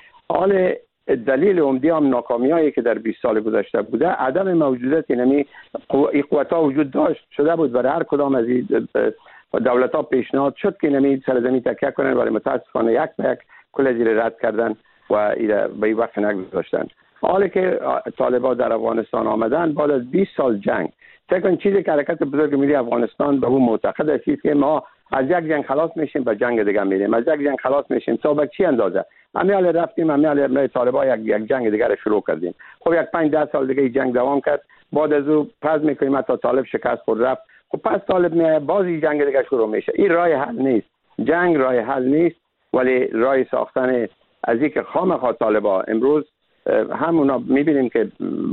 حال دلیل عمده هم ناکامیایی که در بیست سال گذشته بوده عدم موجودیت اینمی قوت ها وجود داشت شده بود. برای هر کدام از این دولت ها پیشنهاد شد که اینمی سرزمین تکیه کنن، ولی متاسفانه یک به یک کل از رد کردن و به این وقت نگذاشتن. حالی که طالبان در افغانستان آمدن بعد از بیست سال جنگ، فکر چیزی که حرکت بزرگ ملی افغانستان به اون معتقد است که ما از یک جنگ خلاص میشیم به جنگ دیگه میریم، از یک جنگ خلاص میشیم تا به چی اندازه امیال رفتیم امیال طالبان یک یک جنگ دیگه رو شروع کردیم. خب یک پنج ده سال دیگه جنگ دوام کرد، بعد از او پس میکنیم تا طالب شکست خورد رفت، خب پس طالب میاد باز جنگ دیگه شروع میشه. این راه حل نیست، جنگ راه حل نیست، ولی راه ساختن از اینکه خامخا طالبان امروز همونا میبینیم که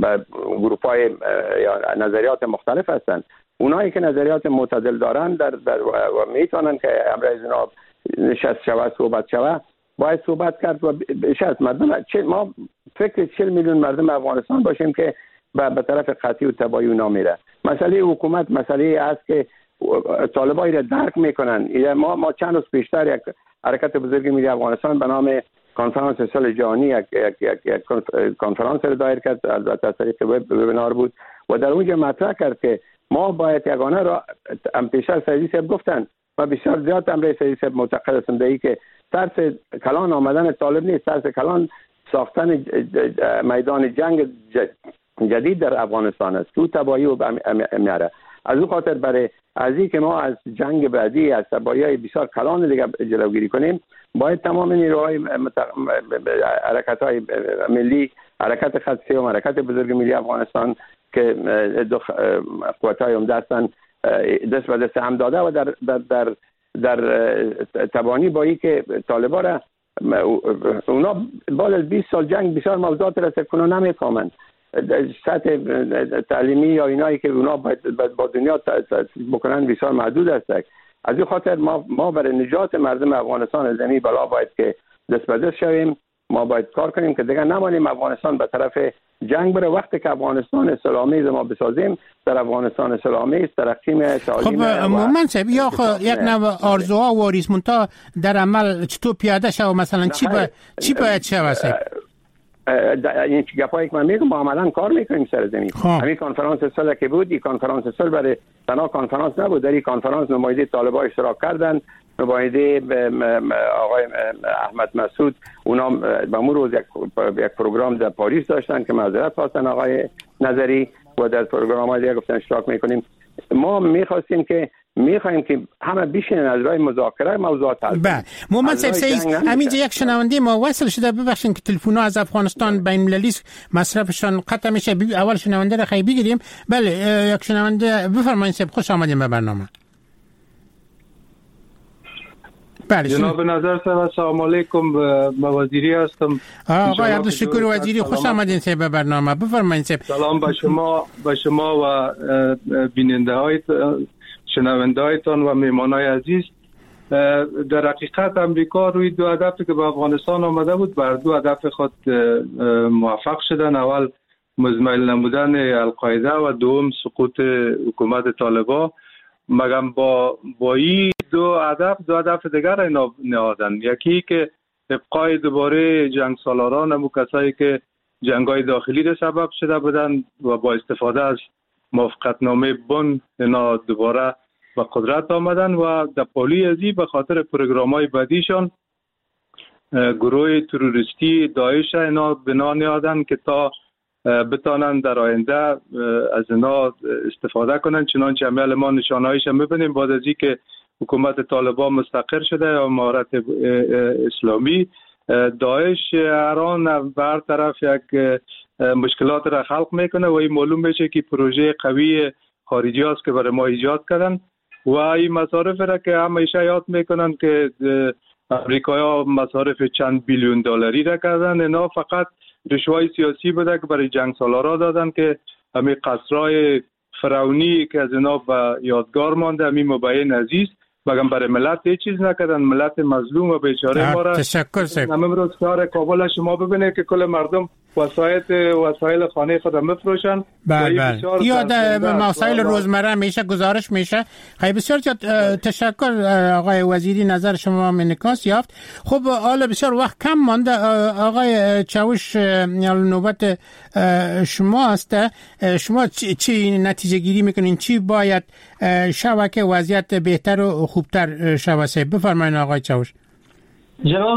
گروپ‌های یا نظریات مختلف هستن. اونایی که نظریات معتدل دارن در در و میتونن که امروز اینا نشست شود صحبت شود باید صحبت کرد و بشه مردم. ما فکر چهل میلیون مردم افغانستان باشیم که به طرف قطعی و تباهی اونا میره. مسئله حکومت مسئله است که طالبان را درک میکنن. ما ما چند روز پیشتر یک حرکت بزرگ ملی افغانستان به نام کنفرانس صلح جهانی یک یک یک, یک کنفرانس را دایر کرد، البته از طریق وبینار بود و در اونجا مطرح کرد که ما باید یگانه را ام پیشتر سعیدی صاحب گفتن و بسیار زیاد امروز سعیدی صاحب معتقد هستند ای که طرز کلان آمدن طالب نیست، طرز کلان ساختن میدان جنگ جدید در افغانستان است تو تباهی و میاره. از اون خاطر برای از این که ما از جنگ بعدی از تباهی بسیار کلان دیگه جلوگیری کنیم باید تمام نیروهای متق... حرکت‌های ملی، حرکت خط سیوم، حرکت بزرگ ملی افغانستان که دو قوت‌های عمده هستند دست به دست هم داده و در در در, در تبانی با این که طالبان را اونا بعد از بیست سال جنگ بسیار موضوعات را سرکنه نمیفهمند. سطح تعلیمی یا اینایی که اونا باید با دنیا بکنن بسیار محدود است. از این خاطر ما ما برای نجات مردم افغانستان از این بلا باید که دست به دست شویم. ما باید کار کنیم که دیگه نمانیم افغانستان به طرف جنگ بره. وقتی که افغانستان اسلامی ما بسازیم در افغانستان اسلامی است ترقی خب مومن صاحب یا یک نوع آرزوها و ریسمونتا در عمل چطور پیاده شود مثلا چی با چی باید شود؟ این گپایی که من میگم با عملا کار میکنیم سر زمین. همین کنفرانس صلح که بود، این کنفرانس صلح برای تنها کنفرانس نبود، در این کنفرانس نماینده طالبان اشتراک کردند، نماینده آقای احمد مسعود اونا به امروز روز یک یک پروگرام در پاریس داشتن که معذرت خواستن آقای نظری و در پروگرام دیگه گفتن اشتراک میکنیم. ما میخواستیم که میخوایم که همه بشینن از راه مذاکره موضوعات حل. بله محمد صاحب سعید همینجا یک شنونده ما وصل شده، ببخشید که تلفن از افغانستان بین المللی مصرفشان قطع میشه. اول شنونده را خیلی بگیریم. بله یک شنونده بفرمایید صاحب، خوش آمدید به برنامه. بله جناب نظر صاحب السلام علیکم، ما وزیری هستم. آقای عبدالشکور وزیری خوش آمدید صاحب به برنامه. بفرمایید صاحب. سلام به شما به شما و بیننده های شنونده هایتان و مهمانای عزیز. در حقیقت امریکا روی دو هدفی که به افغانستان آمده بود بر دو هدف خود موفق شدن. اول مزمحل نمودن القاعده و دوم سقوط حکومت طالبان. مگم با با این دو هدف دو هدف دیگر را نهادن. یکی که ابقای دوباره جنگ سالاران و کسایی که جنگ‌های داخلی را سبب شده بودند و با استفاده از موافقتنامه بن اینا دوباره به قدرت آمدن و در پالی ازی به خاطر پروگرام‌های بعدیشان گروه تروریستی داعش اینا بنا نهادن که تا بتانن در آینده از اینا استفاده کنن. چنانچه عمل ما نشانهایش هم می‌بینیم بعد از اینکه حکومت طالبان مستقر شده یا امارت اسلامی، داعش هران بر طرف یک مشکلات را خلق میکنه و این معلوم میشه که پروژه قوی خارجی هست که برای ما ایجاد کردن و این مصارف را که همیشه یاد میکنن که امریکایی‌ها مصارف چند بیلیون دلاری را کردن. اینا فقط رشوه‌های سیاسی بوده که برای جنگ سالارا دادن که همین قصرهای فرعونی که از اینا به یادگار مانده همین مبین عزیز مگم برای ملت هیچ چیز نکردن. ملت مظلوم و بیچاره ما را تشکر صاحب. امروز کار کابل شما ببینید که کل مردم وسایل وسایل خانه خود میفروشن. بله بله. یا در مسائل روزمره میشه گزارش میشه. خیلی بسیار تشکر آقای وزیری، نظر شما منعکس یافت. خب حالا بسیار وقت کم مانده آقای چاوش، نوبت شما است. شما چی نتیجه گیری میکنین؟ چی باید شود که وضعیت بهتر و خوبتر شود؟ بفرمایید آقای چاوش. جناب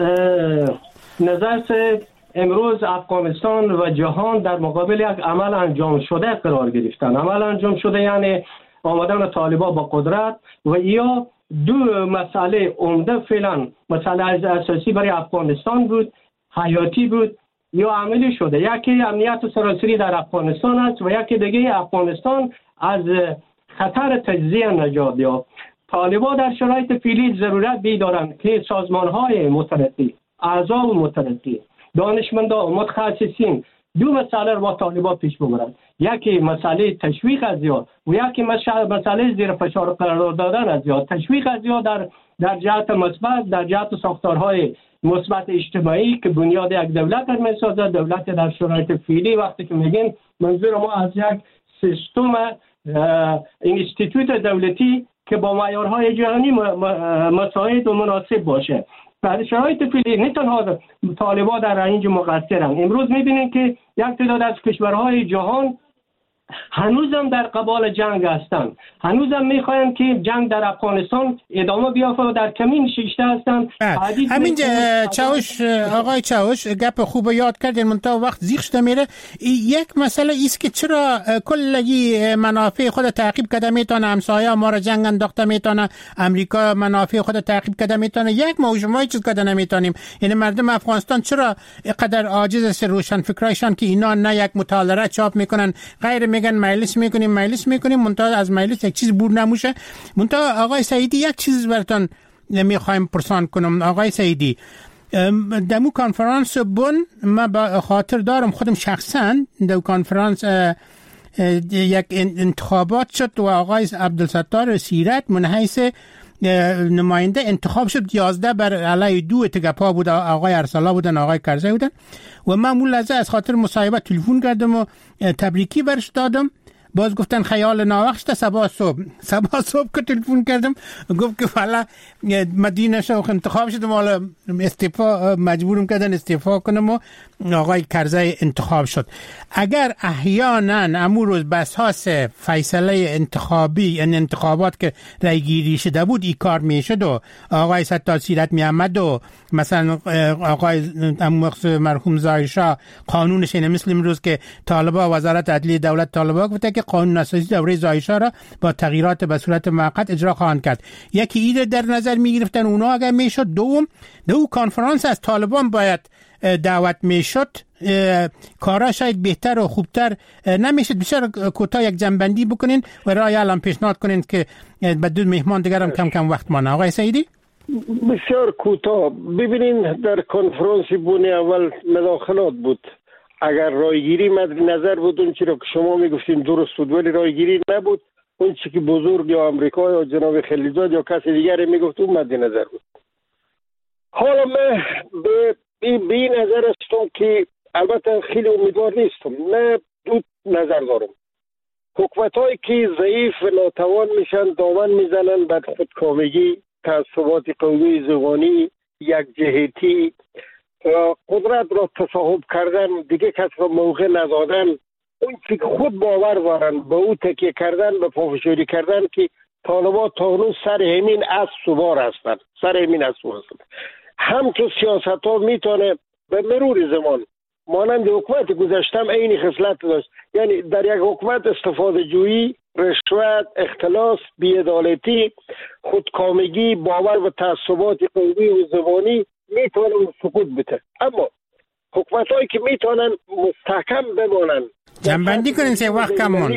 نظر سے امروز افغانستان و جهان در مقابل یک عمل انجام شده قرار گرفتن. عمل انجام شده یعنی آمدن طالبان با قدرت و یا دو مسئله عمده فعلا مسئله اساسی برای افغانستان بود، حیاتی بود یا عملی شده. یکی امنیت سراسری در افغانستان است و یکی دیگه افغانستان از خطر تجزیه نجات یافت. طالبان در شرایط فعلی ضرورت دارند که سازمان‌های مترقی، اعضا و مترقی، دانشمندان، متخصصین دو مسئله را با طالبان پیش ببرند. یکی مسئله تشویق از یا و یکی مسئله زیر فشار قرار دادن از یا. تشویق از یا در در جهت مثبت، در جهت ساختارهای مثبت اجتماعی که بنیاد یک دولت را می‌سازد. دولت در شرایط فعلی وقتی که میگیم منظور ما از یک سیستم اینستیتوت دولتی که با معیارهای جهانی مساعد و مناسب باشه. در شرایط فعلی نه تنها طالبان در اینجا مقصرند. امروز می‌بینیم که یک تعداد از کشورهای جهان هنوزم در قبال جنگ هستند، هنوزم میخواهند که جنگ در افغانستان ادامه بیافته و در کمین شیشته هستند. همین چاوش، آقای چاوش گپ خوب یاد کردین، منتها وقت زیغ شده میره. یک مسئله ایست که چرا کلگی منافع خود تعقیب کرده میتونه، همسایه ما را جنگ انداخته میتونه، امریکا منافع خود تعقیب کرده میتونه، یک ما و شما چیز کرده نمیتونیم. یعنی مردم افغانستان چرا اینقدر عاجز است روشن فکرایشان که اینا نه یک مطالعه چاپ میکنن، غیر میگن مجلس میکنیم مجلس میکنیم منتها از مجلس یک چیز بور نموشه. منتها آقای سعیدی یک چیز براتون میخوایم پرسان کنم. آقای سعیدی، دمو کنفرانس بون ما با خاطر دارم خودم شخصا دو کنفرانس یک انتخابات شد و آقای عبدالستار سیرت من حیث نماینده انتخاب شد. یازده بر علیه دو تگپا بود، آقای ارسلا بودن آقای کرزی بودن و من اون لحظه از خاطر مصاحبه تلفن کردم و تبریکی برش دادم. باز گفتن خیال ناوخت. صبح صبح صبح صبح که تلفن کردم گفت که فعلا مدینه شو انتخاب شدم، حالا استعفا مجبورم کردن استعفا کنم و آقای کرزی انتخاب شد. اگر احیانا امروز بس هاست فیصله انتخابی، یعنی انتخابات که رای گیری شده بود ای کار میشد و آقای ستار سیرت میامد و مثلا آقای مرحوم زایشا قانونش اینه، مثل امروز که طالبا وزارت عدلیه دولت طالبا گفته که قانون اساسی دوره زایشا را با تغییرات به صورت موقت اجرا خواهند کرد. یکی ایده در نظر میگرفتن اونا اگر میشد. دوم دو کنفرانس از طالبان باید دعوت میشد، کارا شاید بهتر و خوبتر نمیشد. بسیار کوتاه یک جنبندی بکنین و رای الان پیشنهاد کنین که به دو مهمان دیگرم کم کم وقت مانه. آقای سعیدی بسیار کوتاه. ببینین در کنفرانس بون اول مداخلات بود. اگر رایگیری مد نظر بود اون چی را که شما میگفتین درست بود، ولی رایگیری نبود. اون چی که بزرگ یا امریکا یا جناب خلیزاد یا کسی دیگر میگفت اون مد نظر بود. حالا من به به این نظر هستم که البته خیلی امیدوار نیستم، نه دو نظر دارم. حکومت هایی که ضعیف و ناتوان میشن دامن میزنن بر خودکامگی، تعصبات قومی زبانی، یک جهتی، قدرت را تصاحب کردن، دیگه کس را موقع ندادن، اون که خود باور دارن به او تکیه کردن، به پافشاری کردن که طالبان تا هنوز سر همین اسب سوار هستند، سر همین اسب هستند. هم تو سیاست ها میتونه به مرور زمان مانند حکومت گذشتم اینی خصلت داشت، یعنی در یک حکومت استفاده جویی، رشوت، اختلاس، بی‌عدالتی، خودکامگی، باور به تعصبات قومی و زبانی میتونه سقوط بده. اما حکومت هایی که میتونن مستحکم بمانن، جنبندی کنین سه وقت کمون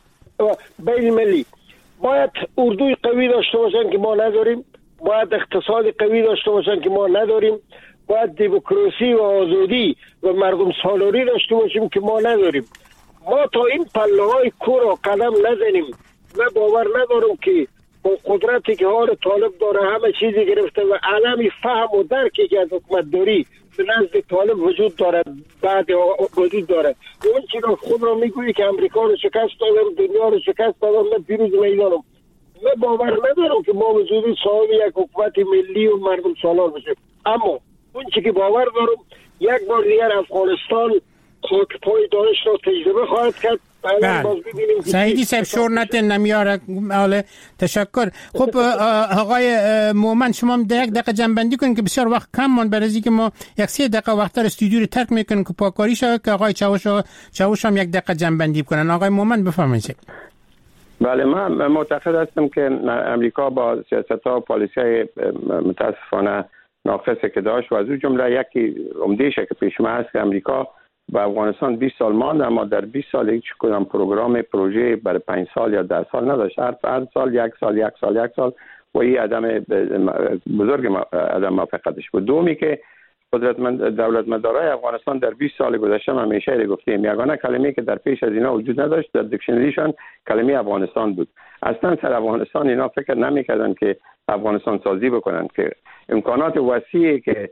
بین ملی باید اردوی قوی داشته باشن که ما نداریم، باید اقتصاد قوی داشته باشن که ما نداریم، باید دموکراسی و آزادی و مردم سالاری داشته باشیم که ما نداریم. ما تا این پله های کور و قدم نزنیم، من باور ندارم که با قدرتی که حال طالب داره همه چیزی گرفته و عالمی فهم و درکی که از حکومت داری به نزد طالب وجود داره، بعد وجود داره. اون چیزا خود رو میگویی که امریکا رو شکست دادم، دنیا رو شکست دادم، من پیروز میدانم. من باور ندارم که ما وجودی صاحب یک حکومت ملی و مردم سالار بشیم. اما اون چی که باور دارم یک بار دیگر افغانستان خاک پای دانش را تجربه خواهد کرد. سعیدی صاحب شورنت نمیاره. آله تشکر. خب آقای مومن شما در یک دقیقه جنبندی کنید که بسیار وقت کم ماند، برای اینکه ما یک سه دقیقه وقت در استودیو رو ترک میکنیم که پاکاری شود که آقای چاوش چاوش هم یک دقیقه جنبندی کنن. آقای مومن بفرمایید. بله، من معتقد هستم که امریکا با سیاست‌ها و پالیسی‌های متاسفانه ناقصی که داشت و از اون جمله یکی عمده‌ایش که پیش ما هست که امریکا با افغانستان بیست سال ماند، اما در بیست سال هیچ کدام پروگرام پروژه برای پنج سال یا ده سال نداشت. هر هر سال یک سال یک سال یک سال و این عدم بزرگ عدم موافقتش بود. دومی که قدرتمند دولتمدارای افغانستان در بیست سال گذشته همیشه گفتیم یگانه کلمه‌ای که در پیش از اینا وجود نداشت در دیکشنریشون کلمه افغانستان بود. اصلا سر افغانستان اینا فکر نمی‌کردن که افغانستان سازی بکنن، که امکانات وسیعی که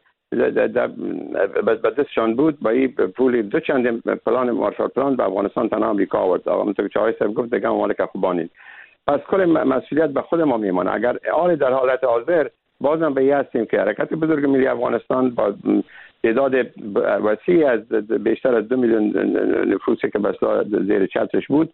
به دستشان بود با این پول دو چند پلان مارشال پلان به افغانستان تنها امریکا آورد. همونطور که چاوش صاحب گفت دیگه مالک خوبانید. پس کل مسئولیت به خود ما میمونه. اگر آل در حالت حاضر بازم به این هستیم که حرکت بزرگ ملی افغانستان با تعداد وسیعی از بیشتر از دو میلیون نفوسی که بسلا زیر چترش بود،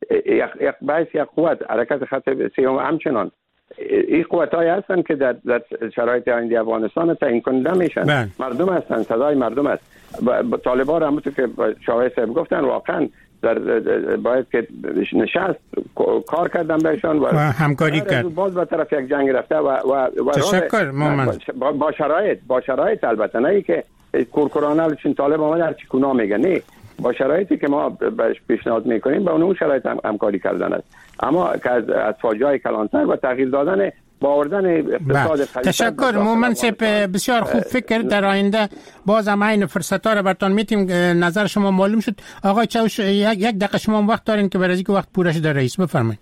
یک باعث یک قوت حرکت خط سیوم همچنان این قوت‌هایی هستن که در, در شرایط آینده افغانستان تعیین کننده میشن. بله. مردم هستن، صدای مردم است. طالبان هم همونطور که شاوش صاحب گفتن واقعا در باید که نشست کار کردن بهشان و, و همکاری کرد. باز به طرف یک جنگ رفته و و, و تشکر با, با شرایط با شرایط البته نه که کورکورانه چین طالب آمد هر چی کنا میگه، نه، با شرایطی که ما بهش پیشنهاد میکنیم با اون شرایط هم همکاری کردن است. اما که از, از فاجعه کلانتر و تغییر دادن با آوردن اقتصاد تشکر. مومن صاحب بسیار خوب فکر در آینده باز هم این فرصت‌ها رو براتون میتیم. نظر شما معلوم شد. آقای چاوش یک دقیقه شما وقت دارین که برای اینکه وقت پورش در رئیس بفرمایید.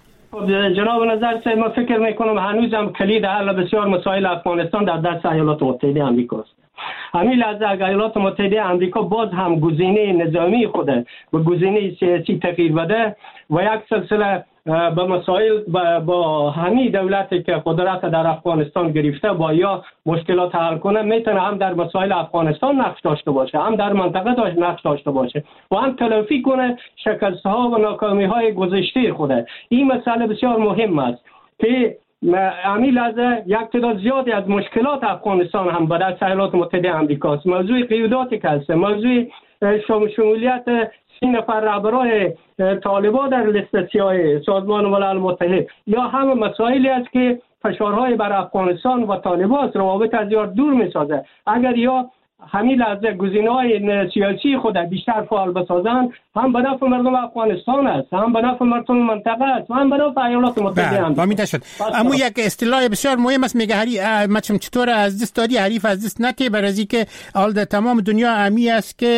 جناب نظر صاحب من فکر میکنم هنوزم کلید حل بسیار مسائل افغانستان در دست ایالات متحده آمریکا است. همین لحظه اگر ایالات متحده آمریکا باز هم گزینه نظامی خود و گزینه سیاسی تغییر بده و یک سلسله با مسائل با, با همین دولتی که قدرت در افغانستان گرفته با یا مشکلات حل کنه، میتونه هم در مسائل افغانستان نقش داشته باشه، هم در منطقه داشت نقش داشته باشه و هم تلافی کنه شکست ها و ناکامی های گذشته خوده. این مسئله بسیار مهم است که همین لحظه یک تعداد زیادی از مشکلات افغانستان هم به دست ایالات متحده آمریکا است. موضوع قیوداتی که هست، موضوع شمولیت سی نفر رهبران طالبان در لیست سیاه سازمان ملل متحد یا همه مسائلی است که فشارهای بر افغانستان و طالبان روابط از یار دور می‌سازه. اگر یا همین لحظه گزینه‌های سیاسی خود بیشتر فعال بسازند، هم به نفع مردم افغانستان است، هم به نفع مردم منطقه است، هم به نفع ایالات متحده آمریکا. فهمیده شد. اما یک اصطلاح بسیار مهم است، میگه هری مچم چطور از دست دادی حریف از دست نتی، برای اینکه حال در تمام دنیا امی است که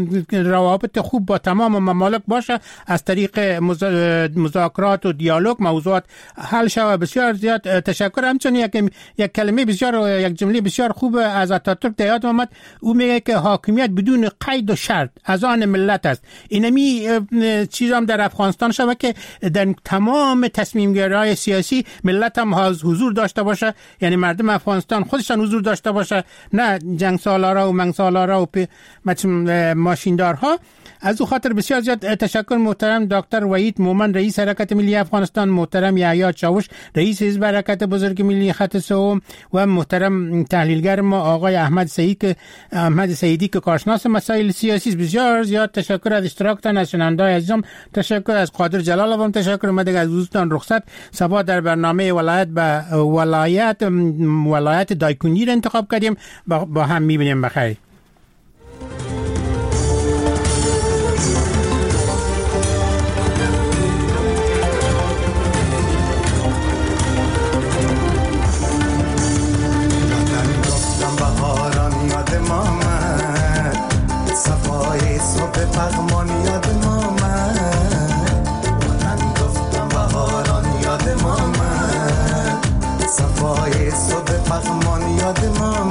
روابط خوب با تمام ممالک باشه، از طریق مذاکرات و دیالوگ موضوعات حل شود. بسیار زیاد تشکر. همچنین یک یک کلمه بسیار یک جمله بسیار خوب از آتاتورک در یاد آمد. او میگه که حاکمیت بدون قید و شرط از آن ملت است. اینمی چیز هم در افغانستان شده که در تمام تصمیم گیری‌های سیاسی ملت هم حضور داشته باشه، یعنی مردم افغانستان خودشان حضور داشته باشه، نه جنگ سالارا و منگ سالارا و ماشیندارها. از او خاطر بسیار زیاد تشکر. محترم دکتر وحید مومن رئیس حرکت ملی افغانستان، محترم یحیی چاوش رئیس حزب حرکت بزرگ ملی خط سوم و محترم تحلیلگر ما آقای احمد سعید که احمد سعیدی که کارشناس مسائل سیاسی. بسیار زیاد تشکر از اشتراکتان، از شنونده‌های عزیزم تشکر، از قادر جلال هم تشکر. ما دیگه از دوستان رخصت. صباح در برنامه ولایت به ولایت ولایت دایکنی را انتخاب کردیم. با هم می‌بینیم. بخیر. یاد ما من صبح پغمان یاد ما